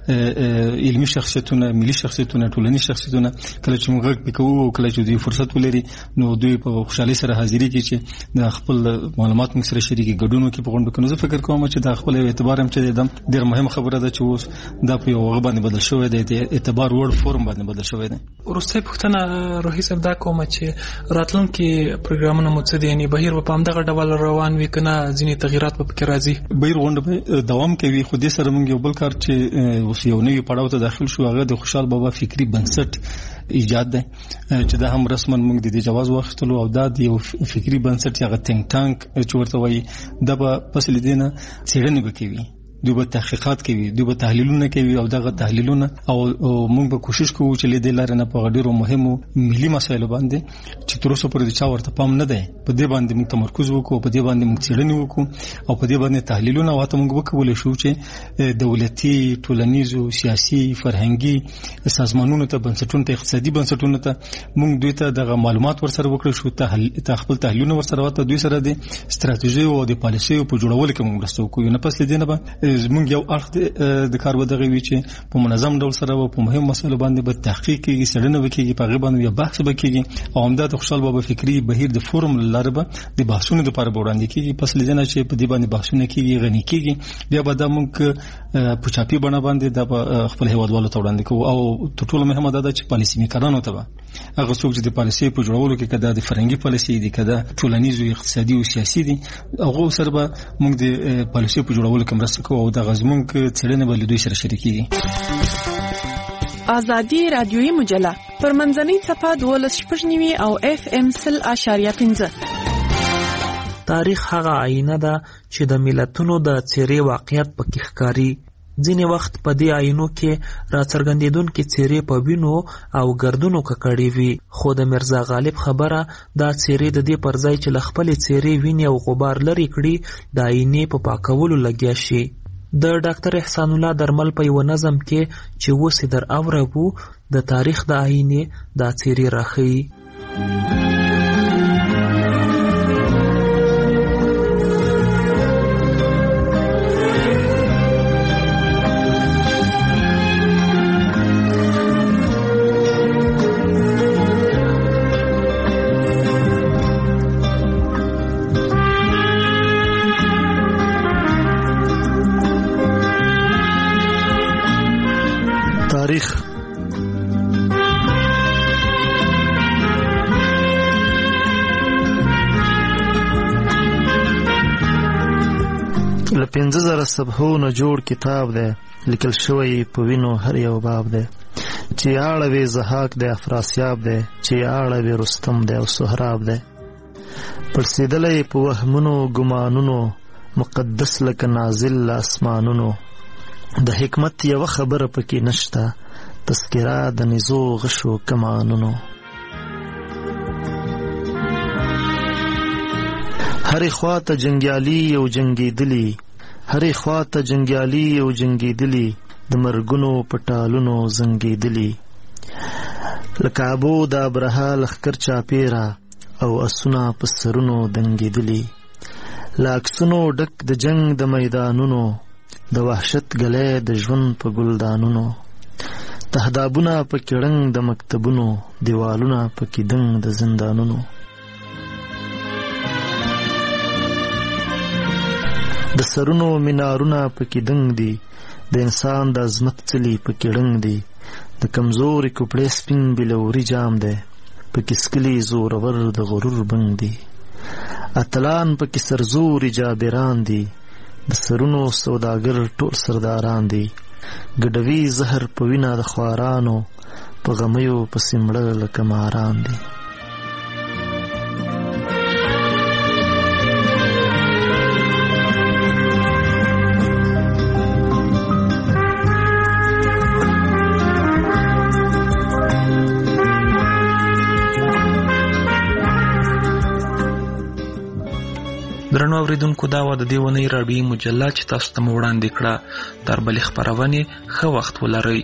علمي شخصیتونه ملي شخصیتونه ټولنیز شخصیتونه کله چې موږ وکړو او کله چې دوی فرصت ولري نو دوی په خوشحالي سره حاضرې کې چې د خپل معلومات موږ سره شریکي ګډون وکړي په غونډه کې. نو زه فکر کوم چې د خپل اعتبار هم چې د ډېر مهمه خبره ده چې اوس دا په یو غو باندې بدل شوی دی د اعتبار وړ فورم باندې بدل شوی دی. ورسته پښتنه روحي صاحب دا کوم چې راتلونکي پروګرامونه مو څه دي یعنی بهیر په همدغه ډول روان وي کنه ځینې تغیرات په کې راځي؟ بهیر غونډه دوام کوي خو دې سره موږ یو بل کار چې اوس یو نوی پړاو ته داخل شو هغه د خوشحال بابا فکري بنسټ ایجاد ده چې دا هم رسما موږ د دې جواز واخیستلو او دا د یو فکري بنسټ هغه تینک ټانک چې ورته وایي دا په فصل دینه څېړنې وکوي دوی به تحقیقات کوي دوی به تحلیلونه کوي او دغه تحلیلونه او موږ به کوشش کوو چې لیدل لري نه په ډیرو مهمو ملي مسایلو باندې چې تر اوسه پورې چا ورته پام نه دی په دې باندې موږ تمرکز وکړو په دې باندې موږ څېړنې وکړو او په دې باندې تحلیلونه واته موږ وکولای شو چې دولتي ټولنیزو سیاسي فرهنګي سازمانونو ته بنسټونو ته اقتصادي بنسټونو ته موږ دوی ته دغه معلومات ورسره وکړو شو ته خپل تحلیلونه ورسره واته دوی سره د ستراتیژي او د پالیسي په جوړولو کې موږ مرسته وکړو. نه پس لیدنه به زمونږ یو اړخ د کار ودغه وی چې په منظم ډول سره په مهم مسایلو باندې به تحقیق کیږي څېړنه وکړي په غو باندې یا بحث وکړي او همدا د خوشحال بابا فکري بهیر د فورم لاره به د بحثونو لپاره وړاندې کیږي. پس لیدنه چې په دې باندې بحثونه کیږي غني کیږي بیا به د موږ په چاپی بڼه باندې د خپل هیوادوالو ته وړاندې کوو او تر ټولو مهمه ده چې پالیسي میکرانو ته هغه څوک چې د پالیسي په جوړولو کې کده د فرهنګي پالیسي دي کده ټولنیز او اقتصادي او سیاسي دي هغه سره به موږ د پالیسي په جوړولو کې مرسته کوو او د غزمون کې څېړنې به له دوی سره شریکېږي. آزادي رادیویي مجله پر منځنۍ صفحه دولس شپږ نوي او اف ام سل اشاریه پنځه. تاریخ هغه آینه ده چې د ملتونو د څیرې واقعیت پکې ښکاري. ځینې وخت په دې آینو کې راڅرګندېدونکې څیرې په وینو او ګردونو ککړې وي، خو د میرزا غالب خبره دا څیرې د دې پر ځای چې له خپلې څیرې وینې او غبار لرې کړي د آینې په پاکولو لګیا شي. د ډاکټر احسان الله درمل په یو نظم کې چې اوس یې در اورو د تاریخ د آینې دا څیرې راښیي. تاریخ له پنځه زره صفحو نه جوړ کتاب دی، لیکل شوی په وینو هر یو باب دی، چې اړوي زحاک دی، افراسیاب دی، چې اړوي رستم دی او سهراب دی. پړسېدلی په وهمونو ګمانونو، مقدس لکه نازل له اسمانونو. د حکمت یوه خبره پکې نشته، تذکره د نزو غشو کمانونو. هرې خوا ته جنګیالي او جنګېدلي، هرې خوا ته جنګیالي او جنګېدلي، د مرګونو په ټالونو زنګېدلي. له کعبو د ابرهه لښکر چاپېره او اسونه په سرونو دنګېدلي. له عکسونو ډک د جنګ د میدانونو، د وحشت ګلی د ژوند په ګلدانونو. تهدابونه پکې ړنګ د مکتبونو، دیوالونه پکې دنګ د زندانونو. د سرونو منارونه پکې دنګ دي، د انسان د عظمت څلي پکې ړنګ دي. د کمزوري کوپړې سپین بلوري جام دی، پکې سکلي زورور د غرور بنګ دي. اتلان پکې سرزوري جابران دي، د سرونو سوداګر ټول سرداران دي. ګډوي زهر په وینه د خوارانو، په غمیو پسې مړه لکه ماران دي. درنو اوریدونکو، دا وه د دې اونۍ راډیویي مجله چې تاسو ته مو وړاندې کړه. تر بلې خپرونې ښه وخت ولرئ.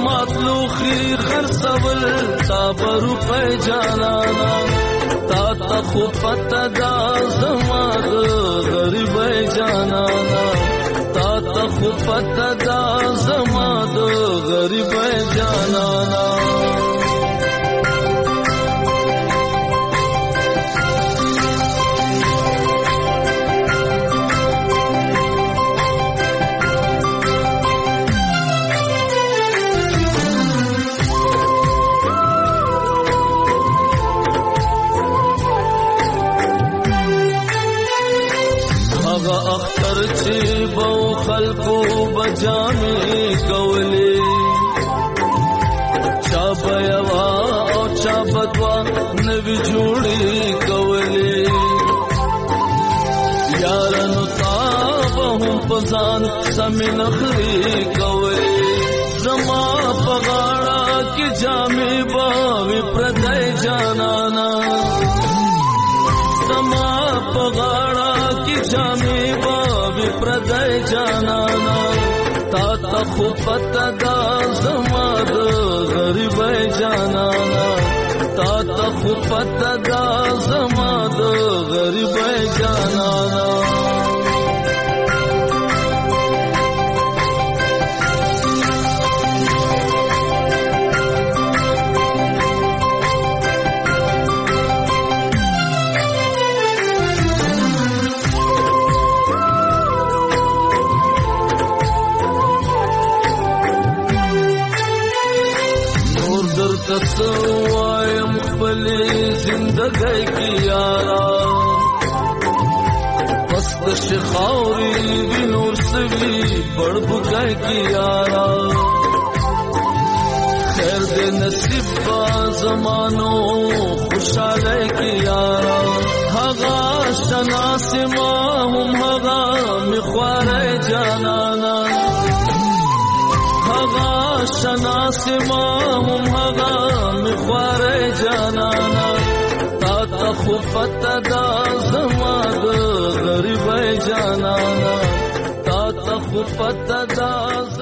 زمات لوخي خرڅول تا بروپې جانانا تا ته خو پته دا زما د غریبۍ جانانا تا ته خو پته دا زما د غریبۍ جانانا اختر چې بو خلقو بجامې کولې چا بيوا او چا بدوا نوي جوړې کولې یارانو تاب هم پزان سمین خري کولې زما پغاړه کې جامې باوي پردای جانانا زما پغاړه کې جامې باوي پردای جانانا تا ته خو پته دا زما د غریبۍ جانانا تا ته خو پته دا زما د غریبۍ جانانا تسوایم خپلی زندگی کی یارا پس دش خاوری بی نور سوی بڑ بگئی کی یارا خیر دے نصیب با زمانو خوشحالی کی یارا حغا شناس ما هم حغا مخواری جانانا حغا شناس ما هم حغا مخواری جانانا تا تا خو پته دا زما د غریبۍ جانانا تا تا خو پته دا